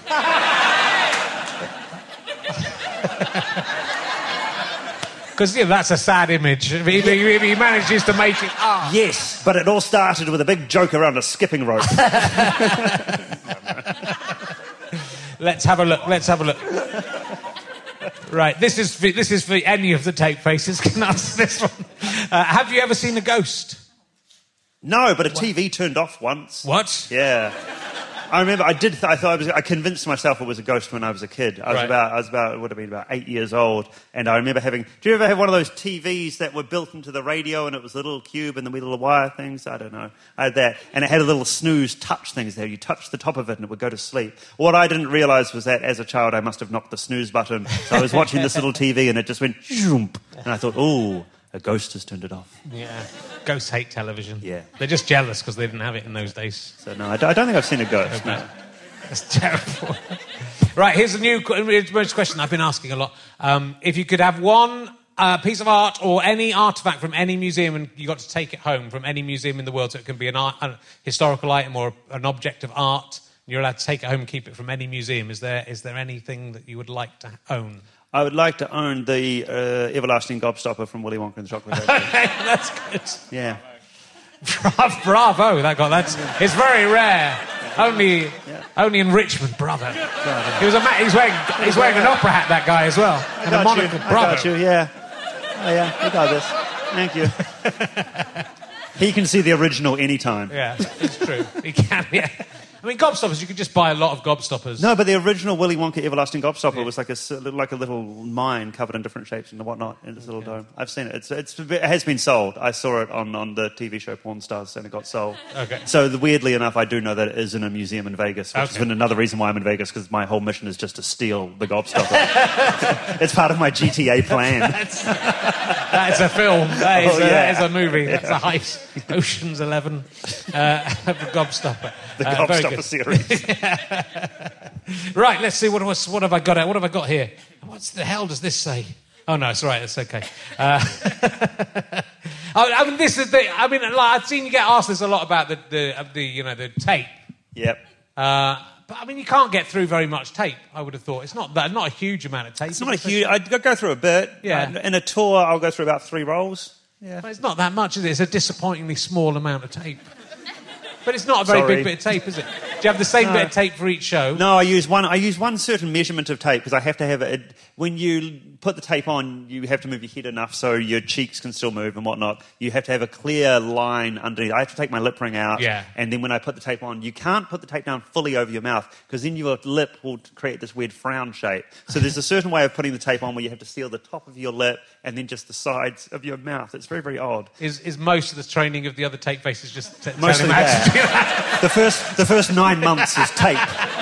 Because that's a sad image. If he manages to make it... Oh. Yes, but it all started with a big joke around a skipping rope. Let's have a look. Right, this is for any of the tape faces. Can answer this one. Have you ever seen a ghost? No, but a TV turned off once. What? Yeah. I remember I convinced myself it was a ghost when I was a kid. I would have been about 8 years old, and I remember do you ever have one of those TVs that were built into the radio and it was a little cube and the wee little wire things? I don't know. I had that, and it had a little snooze touch things there. You touched the top of it and it would go to sleep. What I didn't realise was that as a child I must have knocked the snooze button. So I was watching this little TV and it just went zoom, and I thought, oh, a ghost has turned it off. Yeah. Ghosts hate television. Yeah. They're just jealous because they didn't have it in those days. So no, I don't think I've seen a ghost. No. That's terrible. Right, here's a new question I've been asking a lot. If you could have one piece of art or any artefact from any museum and you got to take it home from any museum in the world, so it can be a historical item or an object of art, you're allowed to take it home and keep it from any museum. Is there anything that you would like to own? I would like to own the everlasting gobstopper from Willy Wonka and the Chocolate Factory. That's good. Yeah. Bravo. It's very rare. Only in Richmond. Bravo. He's wearing an opera hat, that guy, as well. And a monocle. Bravo. I got you, yeah. Oh, yeah, we got this. Thank you. He can see the original anytime. Yeah, it's true. He can, yeah. I mean, gobstoppers, you could just buy a lot of gobstoppers. No, but the original Willy Wonka everlasting gobstopper was like a little mine covered in different shapes and whatnot in this little dome. I've seen it. It has been sold. I saw it on the TV show Pawn Stars and it got sold. Okay. So weirdly enough, I do know that it is in a museum in Vegas, which has been another reason why I'm in Vegas, because my whole mission is just to steal the gobstopper. It's part of my GTA plan. That is a film. That is a movie. That's a heist. Ocean's 11. The gobstopper. The gobstopper series. Right, let's see. What have I got here? What the hell does this say? Oh no, it's all right. It's okay. I mean, this is the. I mean, like, I've seen you get asked this a lot about the tape. Yep. But I mean, you can't get through very much tape. I would have thought it's not a huge amount of tape. It's not a huge. I go through a bit. Yeah. In a tour, I'll go through about 3 rolls. Yeah. But it's not that much, is it? It's a disappointingly small amount of tape. But it's not a very big bit of tape, is it? Do you have the same bit of tape for each show? No, I use one certain measurement of tape because I have to have it. When you put the tape on, you have to move your head enough so your cheeks can still move and whatnot. You have to have a clear line underneath. I have to take my lip ring out. Yeah. And then when I put the tape on, you can't put the tape down fully over your mouth because then your lip will create this weird frown shape. So there's a certain way of putting the tape on where you have to seal the top of your lip and then just the sides of your mouth. It's very, very odd. Is most of the training of the other tape faces just Mostly that. The first 9 months is tape.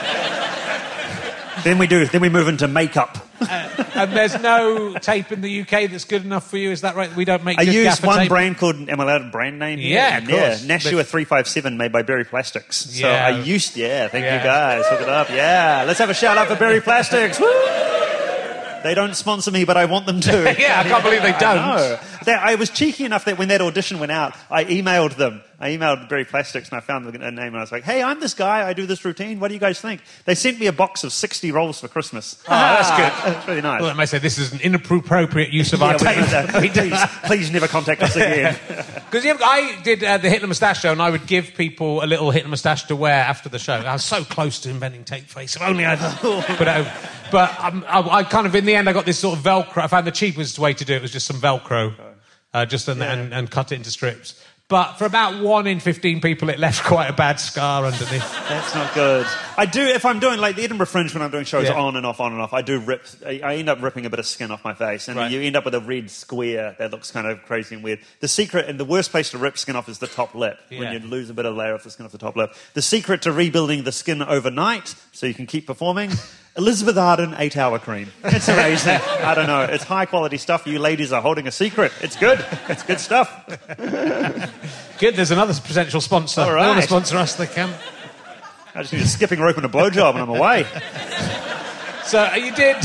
Then we move into makeup. And there's no tape in the UK that's good enough for you, is that right? We don't make. I good use gaffer one tape? brand called. Am I allowed a brand name here? Yeah, of course. Nashua 357, made by Berry Plastics. So Yeah. I used. Yeah, thank you guys. Hook it up. Yeah, let's have a shout out for Berry Plastics. Woo! They don't sponsor me, but I want them to. Yeah, I can't believe they don't. I was cheeky enough that when that audition went out, I emailed them. I emailed Berry Plastics and I found the name and I was like, hey, I'm this guy, I do this routine, what do you guys think? They sent me a box of 60 rolls for Christmas. Oh, that's good. That's really nice. Well, I may say this is an inappropriate use of our tape. Please never contact us again. Because I did the Hitler Moustache show and I would give people a little Hitler moustache to wear after the show. I was so close to inventing tape face. If only I'd put it over. But I kind of, in the end, I got this sort of Velcro. I found the cheapest way to do it was just some Velcro. And cut it into strips. But for about 1 in 15 people, it left quite a bad scar underneath. That's not good. I do, if I'm doing, like, the Edinburgh Fringe, when I'm doing shows on and off, I do rip, I end up ripping a bit of skin off my face, and you end up with a red square that looks kind of crazy and weird. The secret, and the worst place to rip skin off is the top lip, when you lose a bit of layer of the skin off the top lip. The secret to rebuilding the skin overnight, so you can keep performing... Elizabeth Arden 8-hour cream. It's amazing. I don't know. It's high-quality stuff. You ladies are holding a secret. It's good. It's good stuff. Good. There's another potential sponsor. All right. They want to sponsor us, they can. I just need a skipping rope and a blowjob and I'm away. So you did...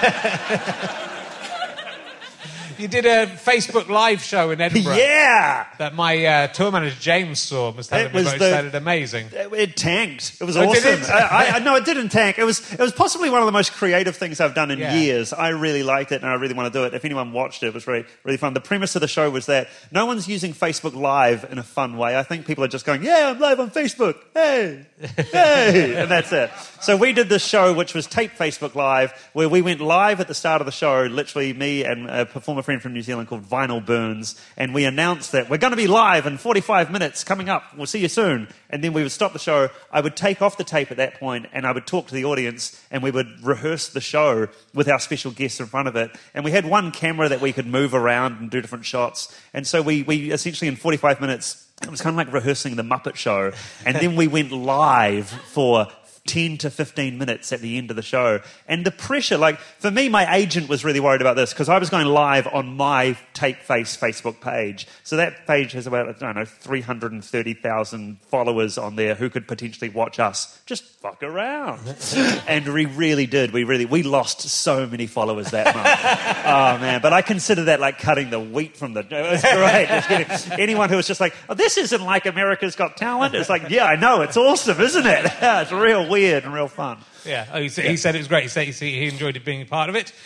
You did a Facebook Live show in Edinburgh. Yeah! That my tour manager James saw. Sounded amazing. It tanked. It was Oh, awesome. did it? No, it didn't tank. It was possibly one of the most creative things I've done in years. I really liked it and I really want to do it. If anyone watched it, it was really, really fun. The premise of the show was that no one's using Facebook Live in a fun way. I think people are just going, yeah, I'm live on Facebook. Hey, hey, and that's it. So we did this show, which was taped Facebook Live, where we went live at the start of the show, literally me and a performer friend from New Zealand called Vinyl Burns, and we announced that we're going to be live in 45 minutes coming up. We'll see you soon. And then we would stop the show. I would take off the tape at that point, and I would talk to the audience, and we would rehearse the show with our special guests in front of it. And we had one camera that we could move around and do different shots. And so we essentially, in 45 minutes, it was kind of like rehearsing the Muppet Show. And then we went live for 10 to 15 minutes at the end of the show. And the pressure, like, for me, my agent was really worried about this because I was going live on my Tape Face Facebook page. So that page has about, I don't know, 330,000 followers on there who could potentially watch us just fuck around. And we really did. We lost so many followers that month. Oh, man. But I consider that like cutting the wheat from the... It was great. Just kidding. Anyone who was just like, oh, this isn't like America's Got Talent. It's like, yeah, I know. It's awesome, isn't it? It's real weird and real fun. Yeah, he said it was great. He enjoyed it being a part of it.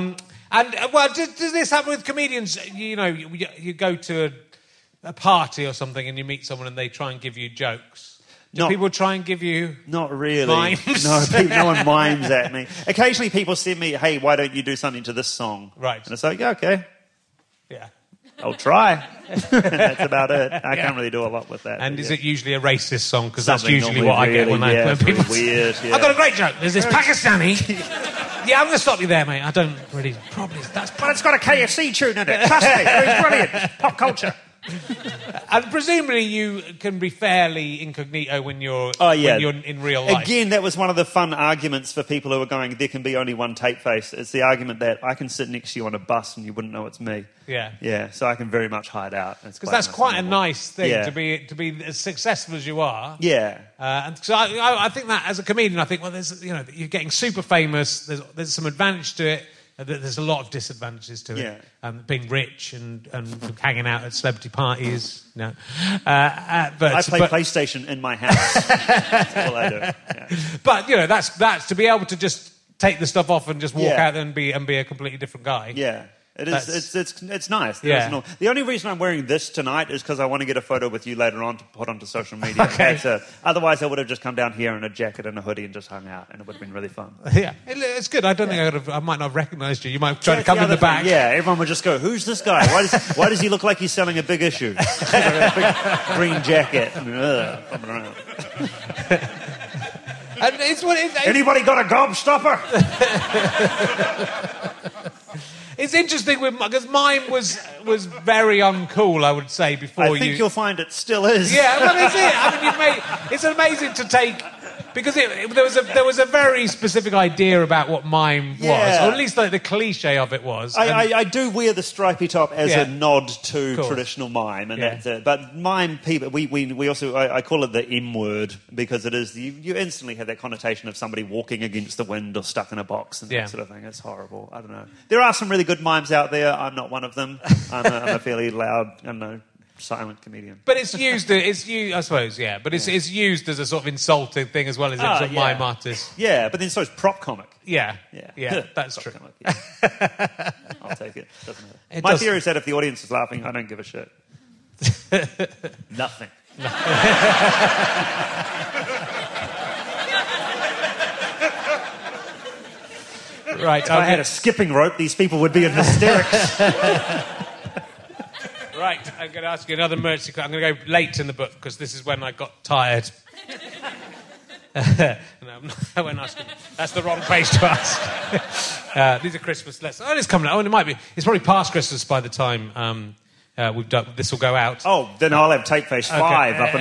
Does this happen with comedians? You know, you go to a party or something and you meet someone and they try and give you jokes. Do people try and give you Not really. mimes? No one mimes at me. Occasionally people send me, hey, why don't you do something to this song? Right. And it's like, yeah, okay. Yeah. I'll try. That's about it. I can't really do a lot with that. And is it usually a racist song? Because that's Something usually what I get when people... weird, yeah. I've got a great joke. There's this Pakistani... Yeah, I'm going to stop you there, mate. I don't really... But it's got a KFC tune in it. Trust me. It's brilliant. Pop culture. And presumably you can be fairly incognito when you're in real life. Again, that was one of the fun arguments for people who are going, there can be only one tape face. It's the argument that I can sit next to you on a bus and you wouldn't know it's me. Yeah. Yeah, so I can very much hide out. Because that's quite a nice thing to be as successful as you are. Yeah. And so I think that as a comedian, I think, well, there's, you're getting super famous. There's some advantage to it. There's a lot of disadvantages to it. Yeah. Being rich and hanging out at celebrity parties. No. But I play PlayStation in my house. That's all I do. Yeah. But, that's to be able to just take the stuff off and just walk out there and be a completely different guy. Yeah. It is. It's nice. Yeah. The only reason I'm wearing this tonight is because I want to get a photo with you later on to put onto social media. Okay. Otherwise, I would have just come down here in a jacket and a hoodie and just hung out, and it would have been really fun. Yeah, it's good. I don't think I might not have recognised you. You might try to come in the back. Yeah, everyone would just go, "Who's this guy? Why does he look like he's selling a big issue? A big green jacket." And it's what anybody got a gobstopper? It's interesting because mine was very uncool, I would say, before you... I think you'll find it still is. Yeah, well, is it? I mean, it's amazing to take... Because there was a very specific idea about what mime was, or at least like the cliche of it was. I do wear the stripy top as a nod to traditional mime, and that's it. But mime people, we also I call it the M word because it is you instantly have that connotation of somebody walking against the wind or stuck in a box and that sort of thing. It's horrible. I don't know. There are some really good mimes out there. I'm not one of them. I'm a fairly loud, I don't know, silent comedian. But it's used, I suppose, but it's used as a sort of insulting thing as well as a mime artist. Yeah, but then so is prop comic. Yeah, that's true. Comic, yeah. I'll take it. Doesn't matter. My theory is that if the audience is laughing, I don't give a shit. Nothing. Right. If I had a skipping rope, these people would be in hysterics. Right, I'm going to ask you another mercy question. I'm going to go late in the book because this is when I got tired. No, I won't ask you. That's the wrong place to ask. These are Christmas letters. Oh, it's coming out. Oh, it might be. It's probably past Christmas by the time we've done. This will go out. Oh, then I'll have Tapeface 5 up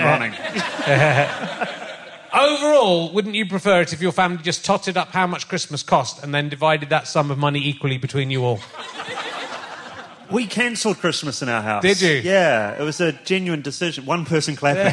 and running. Overall, wouldn't you prefer it if your family just totted up how much Christmas cost and then divided that sum of money equally between you all? We cancelled Christmas in our house. Did you? Yeah, it was a genuine decision. One person clapping.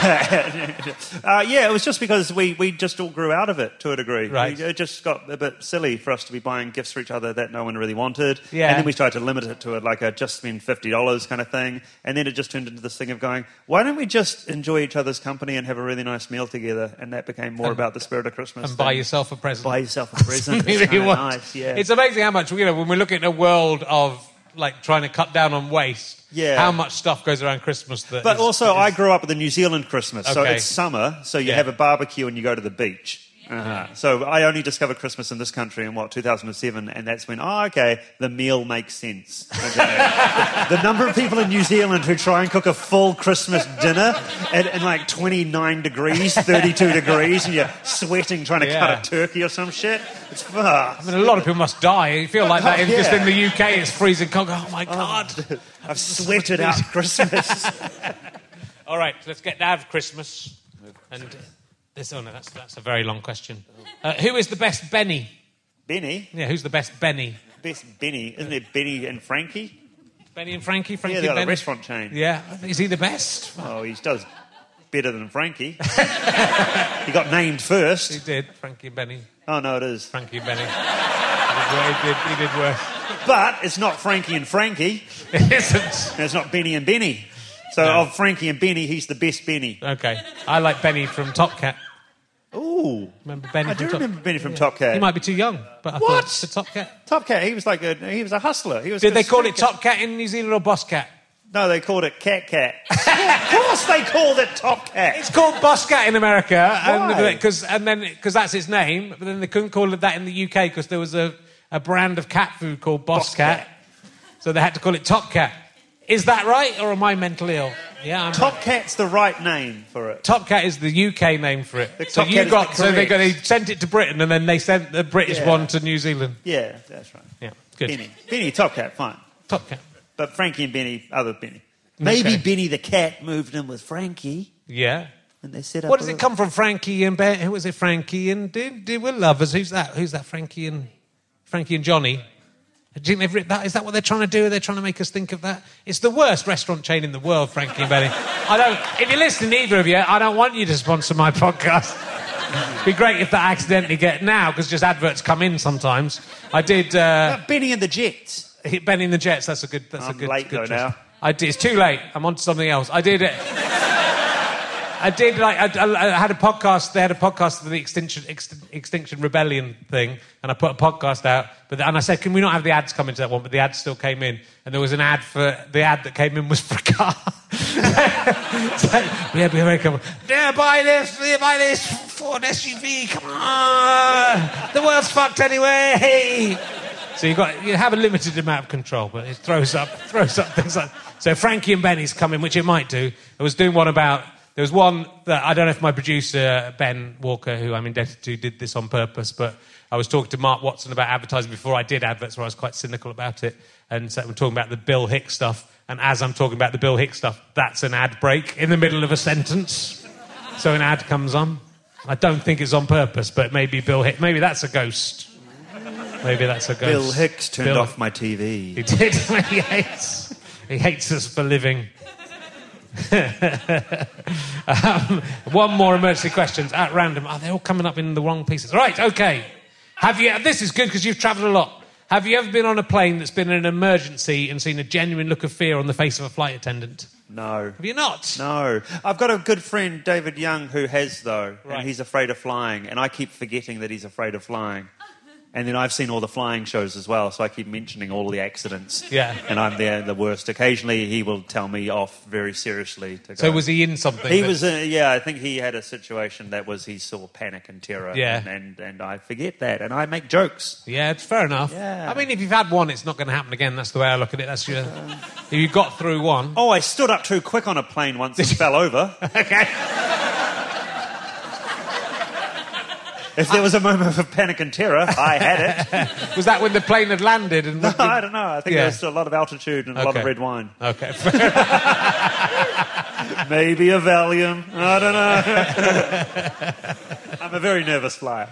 Yeah, it was just because we just all grew out of it to a degree. Right. It just got a bit silly for us to be buying gifts for each other that no one really wanted. Yeah. And then we tried to limit it to a just spend $50 kind of thing. And then it just turned into this thing of going, why don't we just enjoy each other's company and have a really nice meal together? And that became more about the spirit of Christmas. And buy yourself a present. Buy yourself a present. It's really nice, yeah. It's amazing how much, when we're looking at a world of like trying to cut down on waste, how much stuff goes around Christmas that But also, I grew up with a New Zealand Christmas, so Okay. it's summer, so you have a barbecue and you go to the beach. So I only discovered Christmas in this country in, 2007, and that's when, the meal makes sense. The number of people in New Zealand who try and cook a full Christmas dinner in like 29 degrees, 32 degrees, and you're sweating trying to cut a turkey or some shit. It's I mean, a lot of people must die. You feel like that just in the UK, it's freezing cold. Oh, my God. I've sweated out Christmas. All right, let's get out of Christmas. And... that's a very long question. Who is the best Benny? Benny? Yeah, who's the best Benny? Best Benny? Isn't it Benny and Frankie? Benny and Frankie? Frankie yeah, they're and Benny? the restaurant chain. Yeah. Is he the best? Oh, he does better than Frankie. He got named first. He did, Frankie and Benny. Oh, no, it is. Frankie and Benny. He did worse. But it's not Frankie and Frankie. It isn't. And it's not Benny and Benny. So of Frankie and Benny, he's the best Benny. Okay. I like Benny from Top Cat. Ooh. Remember Benny I from do Top remember Benny from Top Cat. He might be too young, but I thought it's Top Cat. Top Cat, he was a hustler. Did they call it Top Cat in New Zealand or Boss Cat? No, they called it Cat Cat. Of course they called it Top Cat. It's called Boss Cat in America. Why? Because that's its name, but then they couldn't call it that in the UK because there was a brand of cat food called Boss Cat. So they had to call it Top Cat. Is that right, or am I mentally ill? Yeah, Top Cat's the right name for it. Top Cat is the UK name for it. So they sent it to Britain, and then they sent the British one to New Zealand. Yeah, that's right. Yeah, good. Benny, Top Cat, fine. Top Cat. But Frankie and Benny, other Benny. Maybe Benny the cat moved in with Frankie. Yeah. And they set up. What does it come from? Frankie and Ben? Who was it? Frankie and we're lovers. Who's that? Who's that? Frankie and Johnny. Do you think they've written that? Is that what they're trying to do? Are they trying to make us think of that? It's the worst restaurant chain in the world, Frankie and Benny. If you're listening, either of you, I don't want you to sponsor my podcast. It'd be great if that accidentally get now, because just adverts come in sometimes. I did... Benny and the Jets. Benny and the Jets, that's a good... I'm late, though, choice. now. It's too late. I'm on to something else. I had a podcast. They had a podcast for the Extinction Rebellion thing, and I put a podcast out. And I said, "Can we not have the ads come into that one?" But the ads still came in, and there was an ad for the ad that came in was for a car. Be very careful. Buy this Ford SUV. Come on, the world's fucked anyway. So you have a limited amount of control, but it throws up things like. So Frankie and Benny's coming, which it might do. I was doing one about. There was one that I don't know if my producer, Ben Walker, who I'm indebted to, did this on purpose, but I was talking to Mark Watson about advertising before I did adverts, where I was quite cynical about it. And so we're talking about the Bill Hicks stuff. And as I'm talking about the Bill Hicks stuff, that's an ad break in the middle of a sentence. So an ad comes on. I don't think it's on purpose, but maybe Bill Hicks... Maybe that's a ghost. Maybe that's a ghost. Bill Hicks turned off my TV. He did. He hates us for living. One more emergency questions at random. They're all coming up in the wrong pieces. Right, okay. This is good because you've travelled a lot. Have you ever been on a plane that's been in an emergency and seen a genuine look of fear on the face of a flight attendant? No. Have you not? No. I've got a good friend, David Young, who has, though. Right. And he's afraid of flying. And I keep forgetting that he's afraid of flying. And then I've seen all the flying shows as well, so I keep mentioning all the accidents. Yeah. And I'm there the worst. Occasionally he will tell me off very seriously to go. So was he in something? He was, I think he had a situation that was he saw panic and terror. Yeah. And I forget that, and I make jokes. Yeah, it's fair enough. Yeah. I mean, if you've had one, it's not going to happen again. That's the way I look at it. That's your... If you got through one... Oh, I stood up too quick on a plane once and fell over. Okay. If there was a moment of panic and terror, I had it. Was that when the plane had landed? And No, I don't know. I think there was still a lot of altitude and a lot of red wine. Okay. Maybe a Valium. I don't know. I'm a very nervous flyer.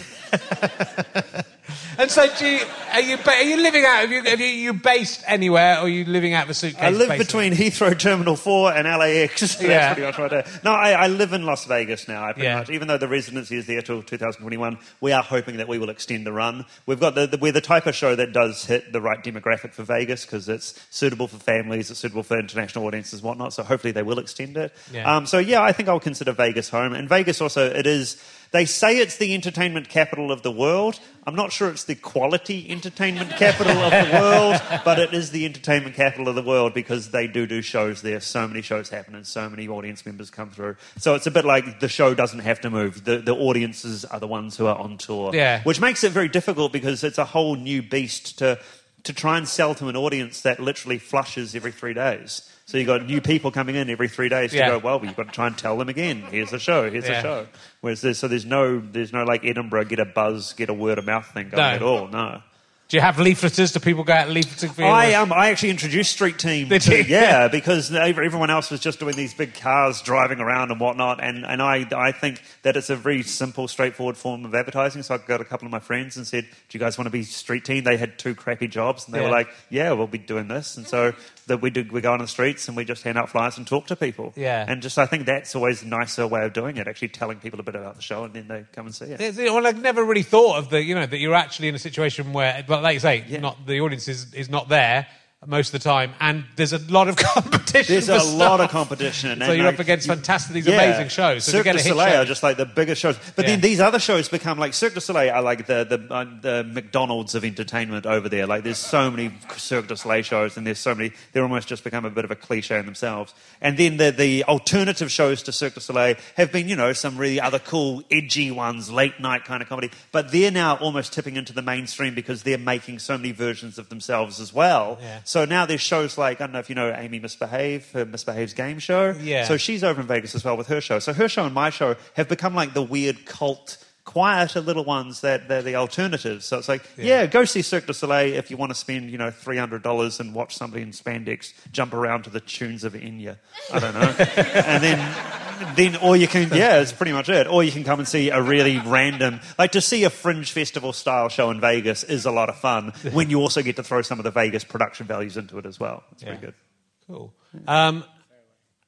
And so, are you living out? Are you based anywhere, or are you living out of a suitcase? I live between Heathrow Terminal 4 and LAX. That's pretty much what I do. No, I live in Las Vegas now. I pretty much, even though the residency is there till 2021, we are hoping that we will extend the run. We've got we're the type of show that does hit the right demographic for Vegas because it's suitable for families, it's suitable for international audiences and whatnot. So hopefully they will extend it. Yeah. I think I'll consider Vegas home. And Vegas also, it is. They say it's the entertainment capital of the world. I'm not sure it's the quality entertainment capital of the world, but it is the entertainment capital of the world because they do shows there. So many shows happen and so many audience members come through. So it's a bit like the show doesn't have to move. The audiences are the ones who are on tour. Yeah. Which makes it very difficult because it's a whole new beast to try and sell to an audience that literally flushes every 3 days. So you've got new people coming in every 3 days to go, well, you've got to try and tell them again. Here's the show, here's the show. Whereas there's no like Edinburgh, get a buzz, get a word of mouth thing going at all, no. Do you have leafleters? Do people go out leafleting for you? I actually introduced Street Team. Because everyone else was just doing these big cars driving around and whatnot, and I think that it's a very simple, straightforward form of advertising. So I got a couple of my friends and said, "Do you guys want to be Street Team?" They had 2 crappy jobs, and they were like, "Yeah, we'll be doing this." And so we go on the streets and we just hand out flyers and talk to people. Yeah. And just I think that's always a nicer way of doing it, actually telling people a bit about the show, and then they come and see it. Well, I've never really thought of that you're actually in a situation where, but like you say, not the audience is not there most of the time, and there's a lot of competition. There's a lot of competition. So you're up against these amazing shows. So Cirque to get du Soleil are just like the biggest shows. But then these other shows become like Cirque du Soleil are like the McDonald's of entertainment over there. Like there's so many Cirque du Soleil shows, and there's so many, they're almost just become a bit of a cliche in themselves. And then the alternative shows to Cirque du Soleil have been, some really other cool, edgy ones, late night kind of comedy. But they're now almost tipping into the mainstream because they're making so many versions of themselves as well. Yeah. So now there's shows like, I don't know if you know Amy Misbehave, her Misbehave's game show. Yeah. So she's over in Vegas as well with her show. So her show and my show have become like the weird cult, quieter little ones that they're the alternatives. So it's like, go see Cirque du Soleil if you want to spend, $300 and watch somebody in spandex jump around to the tunes of Enya. I don't know. And then or you can, it's pretty much it. Or you can come and see a really random, like to see a Fringe Festival style show in Vegas is a lot of fun when you also get to throw some of the Vegas production values into it as well. It's pretty good. Cool.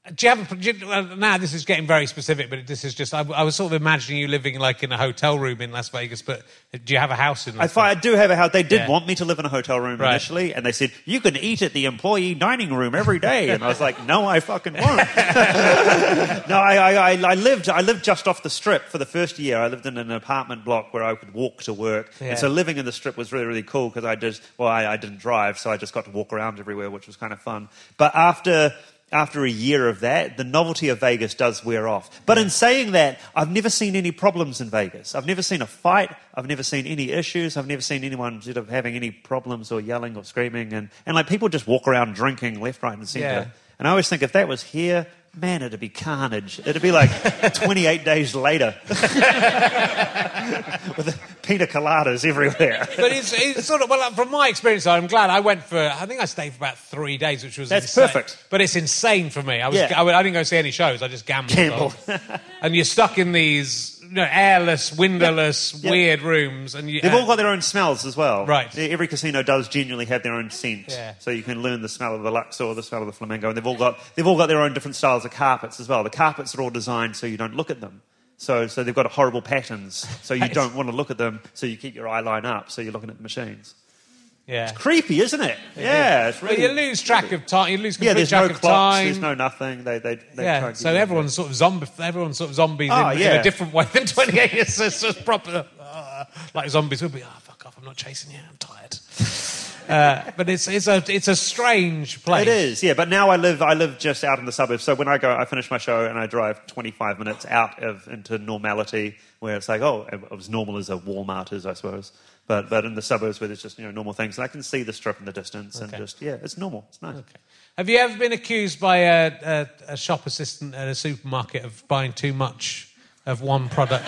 Do you have now this is getting very specific, but this is just, I was sort of imagining you living like in a hotel room in Las Vegas, but do you have a house in Las Vegas? I do have a house. They did want me to live in a hotel room initially, and they said, you can eat at the employee dining room every day. And I was like, no, I fucking won't. No, I lived just off the Strip for the first year. I lived in an apartment block where I could walk to work. Yeah. And so living in the Strip was really, really cool because I didn't drive, so I just got to walk around everywhere, which was kind of fun. But after a year of that, the novelty of Vegas does wear off. But in saying that, I've never seen any problems in Vegas. I've never seen a fight. I've never seen any issues. I've never seen anyone sort of having any problems or yelling or screaming. And like people just walk around drinking left, right, and centre. Yeah. And I always think if that was here, man, it'd be carnage. It'd be like 28 days later with pina coladas everywhere. But it's sort of, well, from my experience, I'm glad I think I stayed for about 3 days, which was That's insane. Perfect. But it's insane for me. I didn't go see any shows. I just gambled. And you're stuck in these airless, windowless, weird rooms. And they've all got their own smells as well. Right. Every casino does genuinely have their own scent. Yeah. So you can learn the smell of the Luxor or the smell of the Flamingo. And they've all got their own different styles of carpets as well. The carpets are all designed so you don't look at them. So they've got horrible patterns. So you don't want to look at them. So you keep your eye line up. So you're looking at the machines. Yeah. It's creepy, isn't it? Yeah. It's really, but you lose track of time. You lose complete there's track no of clocks, time. There's no nothing. They try and so everyone's sort of zombies in a different way than 28 years. It's proper like zombies would be. Oh, fuck off! I'm not chasing you. I'm tired. But it's a strange place. It is, yeah. But now I live just out in the suburbs. So when I finish my show and I drive 25 minutes out into normality, where it's like, as normal as a Walmart is, I suppose. But in the suburbs where there's just normal things, and I can see the Strip in the distance, and it's normal. It's nice. Okay. Have you ever been accused by a shop assistant at a supermarket of buying too much of one product?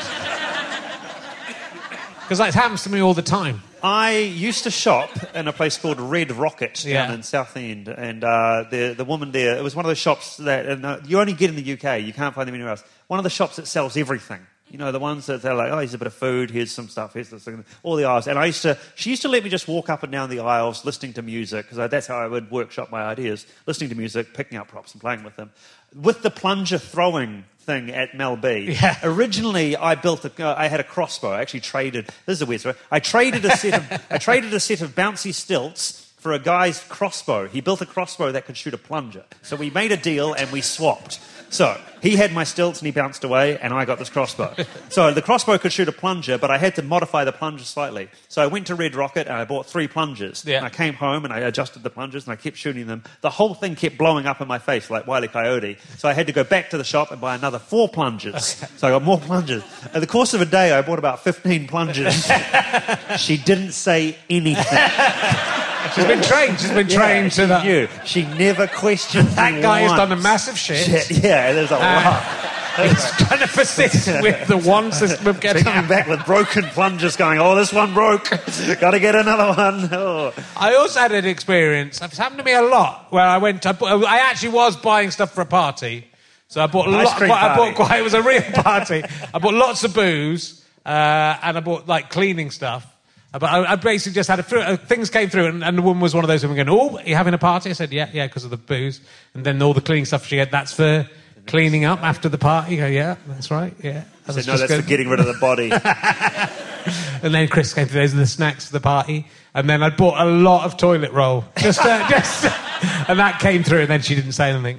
Because that happens to me all the time. I used to shop in a place called Red Rocket down in Southend, and the woman there, it was one of those shops that you only get in the UK, you can't find them anywhere else. One of the shops that sells everything. The ones that they're like, here's a bit of food, here's some stuff, here's this thing, all the aisles. And she used to let me just walk up and down the aisles listening to music, because that's how I would workshop my ideas, listening to music, picking up props and playing with them. With the plunger throwing thing at Mel B. Yeah. Originally, I had a crossbow. I actually traded. This is a weird story. I traded a set of bouncy stilts for a guy's crossbow. He built a crossbow that could shoot a plunger. So we made a deal and we swapped. So he had my stilts and he bounced away, and I got this crossbow. So the crossbow could shoot a plunger, but I had to modify the plunger slightly. So I went to Red Rocket and I bought 3 plungers. Yeah. And I came home and I adjusted the plungers and I kept shooting them. The whole thing kept blowing up in my face like Wile E. Coyote. So I had to go back to the shop and buy another 4 plungers. Okay. So I got more plungers. In the course of a day, I bought about 15 plungers. She didn't say anything. She's been trained to that. Knew. She never questioned that guy has done a massive shit. Yeah, there's a lot. He's trying to persist with the one system of getting coming back with broken plungers going, this one broke. Got to get another one. Oh. I also had an experience. It's happened to me a lot where I actually was buying stuff for a party. So I bought it was a real party. I bought lots of booze and I bought like cleaning stuff. But I basically just had things came through, and the woman was one of those women going, "Oh, are you having a party?" I said, "Yeah, because of the booze." And then all the cleaning stuff she had, that's for cleaning up after the party. I go, "Yeah, that's right, yeah." So no, that's for getting rid of the body. And then Chris came through, those are the snacks for the party. And then I bought a lot of toilet roll. And that came through, and then she didn't say anything.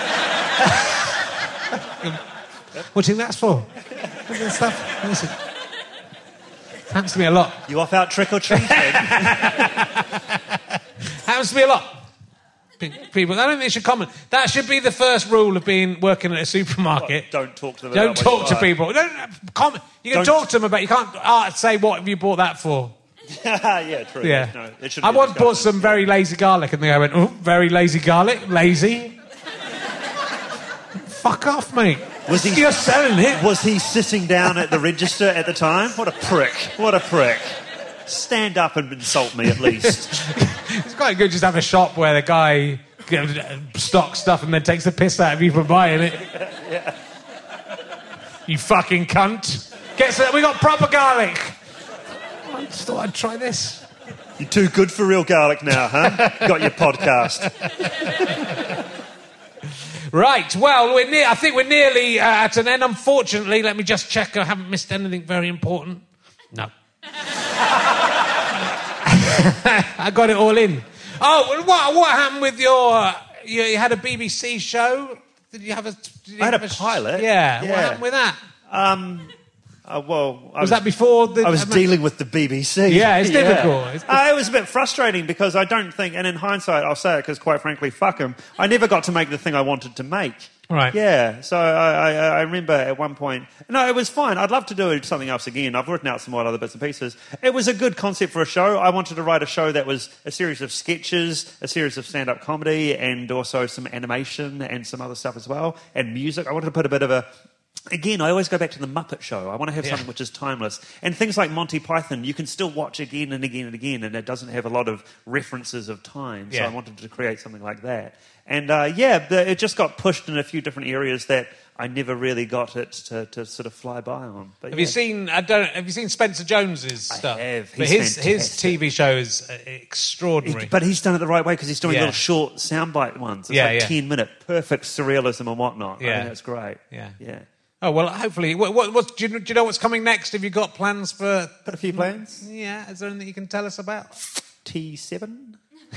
What do you think that's for? That stuff? Listen. Happens to me a lot. You off out trick-or-treating? Happens to me a lot. People, I don't think they should comment. That should be the first rule of working at a supermarket. What? Don't talk to them. Don't talk to people. Don't comment. You can talk to them about. You can't say what have you bought that for. Yeah, true. Yeah. No, I once bought some very lazy garlic, and the guy went, "Oh, very lazy garlic, lazy." Fuck off, mate. You're selling it. Was he sitting down at the register at the time? What a prick. What a prick. Stand up and insult me at least. It's quite good just to have a shop where the guy stocks stuff and then takes the piss out of you for buying it. Yeah. You fucking cunt. We got proper garlic. I just thought I'd try this. You're too good for real garlic now, huh? Got your podcast. Right, well, I think we're nearly at an end. Unfortunately, let me just check I haven't missed anything very important. No. I got it all in. Oh, what happened with your... You had a BBC show? Did you have a... I had a pilot. Yeah, what happened with that? Was that before the... I was dealing with the BBC. Yeah, it's difficult. It was a bit frustrating because I don't think, and in hindsight, I'll say it because quite frankly, fuck them, I never got to make the thing I wanted to make. Right. Yeah, so I remember at one point... No, it was fine. I'd love to do something else again. I've written out some more other bits and pieces. It was a good concept for a show. I wanted to write a show that was a series of sketches, a series of stand-up comedy, and also some animation and some other stuff as well, and music. I wanted to put a bit of a... Again, I always go back to the Muppet Show. I want to have something which is timeless. And things like Monty Python, you can still watch again and again and again, and it doesn't have a lot of references of time. So I wanted to create something like that. And it just got pushed in a few different areas that I never really got it to sort of fly by on. But, have you seen Spencer Jones's stuff? I have. But his TV show is extraordinary. But he's done it the right way because he's doing little short soundbite ones. It's 10-minute, perfect surrealism and whatnot. Yeah. I think that's great. Yeah. Oh, well, hopefully. Do you know what's coming next? Have you got plans for... Got a few plans. Yeah. Is there anything you can tell us about? T7?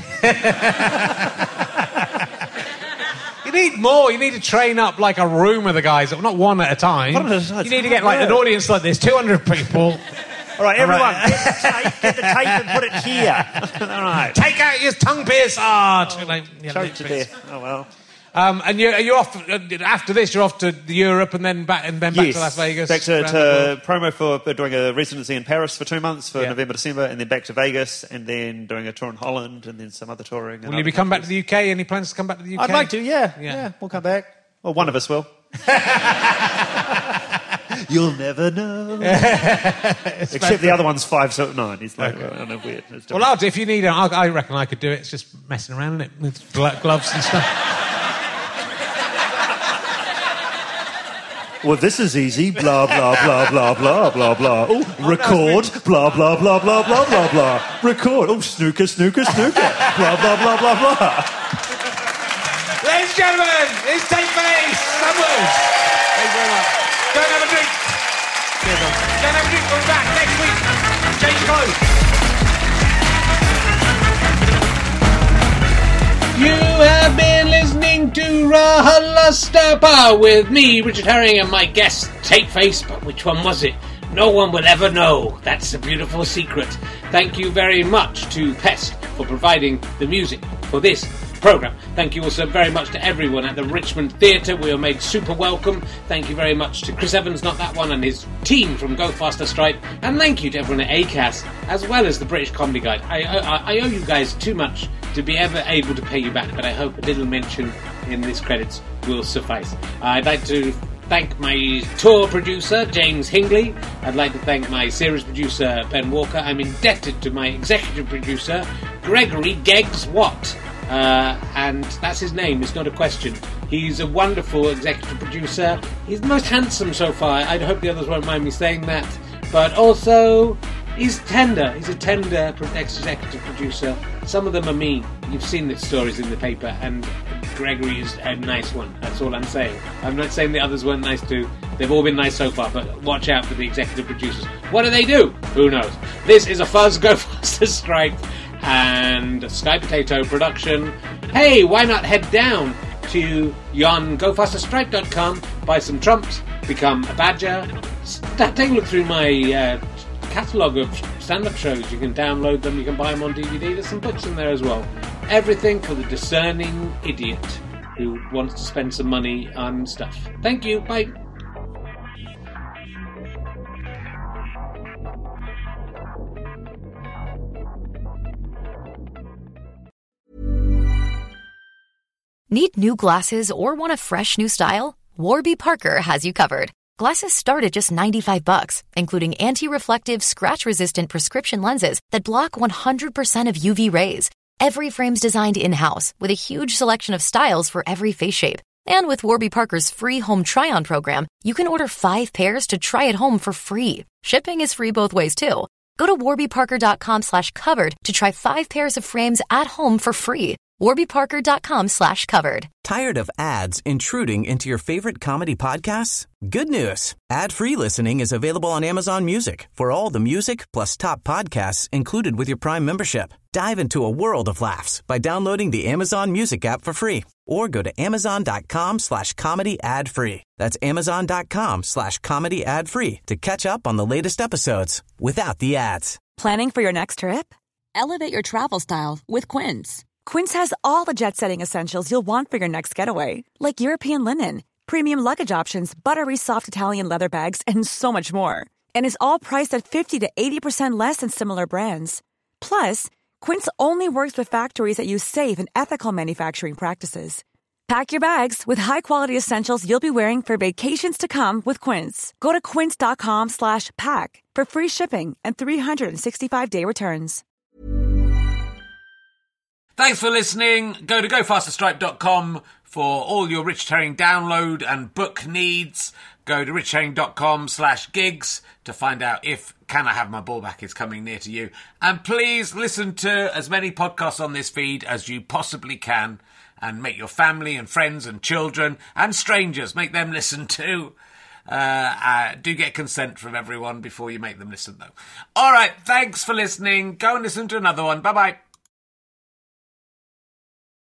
You need more. You need to train up like a room of the guys, not one at a time. You need to get like an audience like this, 200 people. All right, everyone, get the tape and put it here. All right. Take out your tongue piercer. Choked to death. Oh, well. And you're off after this. You're off to Europe and then back to Las Vegas. Back to promo for doing a residency in Paris for 2 months for November, December, and then back to Vegas, and then doing a tour in Holland, and then some other touring. Will you be coming back to the UK? Any plans to come back to the UK? I'd like to. Yeah. We'll come back. Well, one of us will. You'll never know. Except the other one's 5'9". He's like, I don't know, weird. Well, if you need it, I reckon I could do it. It's just messing around in it with gloves and stuff. Well, this is easy. Blah, blah, blah, blah, blah, blah, blah. Oh, record. Blah, blah, blah, blah, blah, blah, blah. Record. Oh, snooker, snooker, snooker. Blah, blah, blah, blah, blah. Ladies and gentlemen, it's Tate Face. Summers. Thank you very much. Don't have a drink. Don't have a drink. We'll be back next week. Change clothes. You have been listening to RHLSTP with me, Richard Herring, and my guest, Tate Face. But which one was it? No one will ever know. That's a beautiful secret. Thank you very much to Pest for providing the music for this programme. Thank you also very much to everyone at the Richmond Theatre. We are made super welcome. Thank you very much to Chris Evans, not that one, and his team from Go Faster Stripe. And thank you to everyone at ACAS, as well as the British Comedy Guide. I owe you guys too much to be ever able to pay you back, but I hope a little mention in this credits will suffice. I'd like to thank my tour producer, James Hingley. I'd like to thank my series producer, Ben Walker. I'm indebted to my executive producer, Gregory Geggs Watt. And that's his name, it's not a question. He's a wonderful executive producer. He's the most handsome so far. I hope the others won't mind me saying that. But also, he's tender. He's a tender executive producer. Some of them are mean. You've seen the stories in the paper, and Gregory is a nice one. That's all I'm saying. I'm not saying the others weren't nice too. They've all been nice so far, but watch out for the executive producers. What do? Who knows? This is a Fuzz Go Faster Stripe and Sky Potato production. Hey, why not head down to GoFasterStripe.com, buy some trumps, become a badger, take a look through my catalogue of stand-up shows. You can download them, you can buy them on DVD. There's some books in there as well. Everything for the discerning idiot who wants to spend some money on stuff. Thank you, bye. Need new glasses or want a fresh new style? Warby Parker has you covered. Glasses start at just $95, including anti-reflective, scratch-resistant prescription lenses that block 100% of UV rays. Every frame's designed in-house with a huge selection of styles for every face shape. And with Warby Parker's free home try-on program, you can order 5 pairs to try at home for free. Shipping is free both ways, too. Go to warbyparker.com/covered to try 5 pairs of frames at home for free. warbyparker.com/covered. Tired of ads intruding into your favorite comedy podcasts? Good news. Ad-free listening is available on Amazon Music for all the music plus top podcasts included with your Prime membership. Dive into a world of laughs by downloading the Amazon Music app for free or go to amazon.com/comedy ad-free. That's amazon.com/comedy ad-free to catch up on the latest episodes without the ads. Planning for your next trip? Elevate your travel style with Quince. Quince has all the jet-setting essentials you'll want for your next getaway, like European linen, premium luggage options, buttery soft Italian leather bags, and so much more. And is all priced at 50 to 80% less than similar brands. Plus, Quince only works with factories that use safe and ethical manufacturing practices. Pack your bags with high-quality essentials you'll be wearing for vacations to come with Quince. Go to quince.com/pack for free shipping and 365-day returns. Thanks for listening. Go to gofasterstripe.com for all your Richard Herring download and book needs. Go to richardherring.com/gigs to find out if Can I Have My Ball Back is coming near to you. And please listen to as many podcasts on this feed as you possibly can and make your family and friends and children and strangers, make them listen too. Do get consent from everyone before you make them listen, though. All right, thanks for listening. Go and listen to another one. Bye-bye.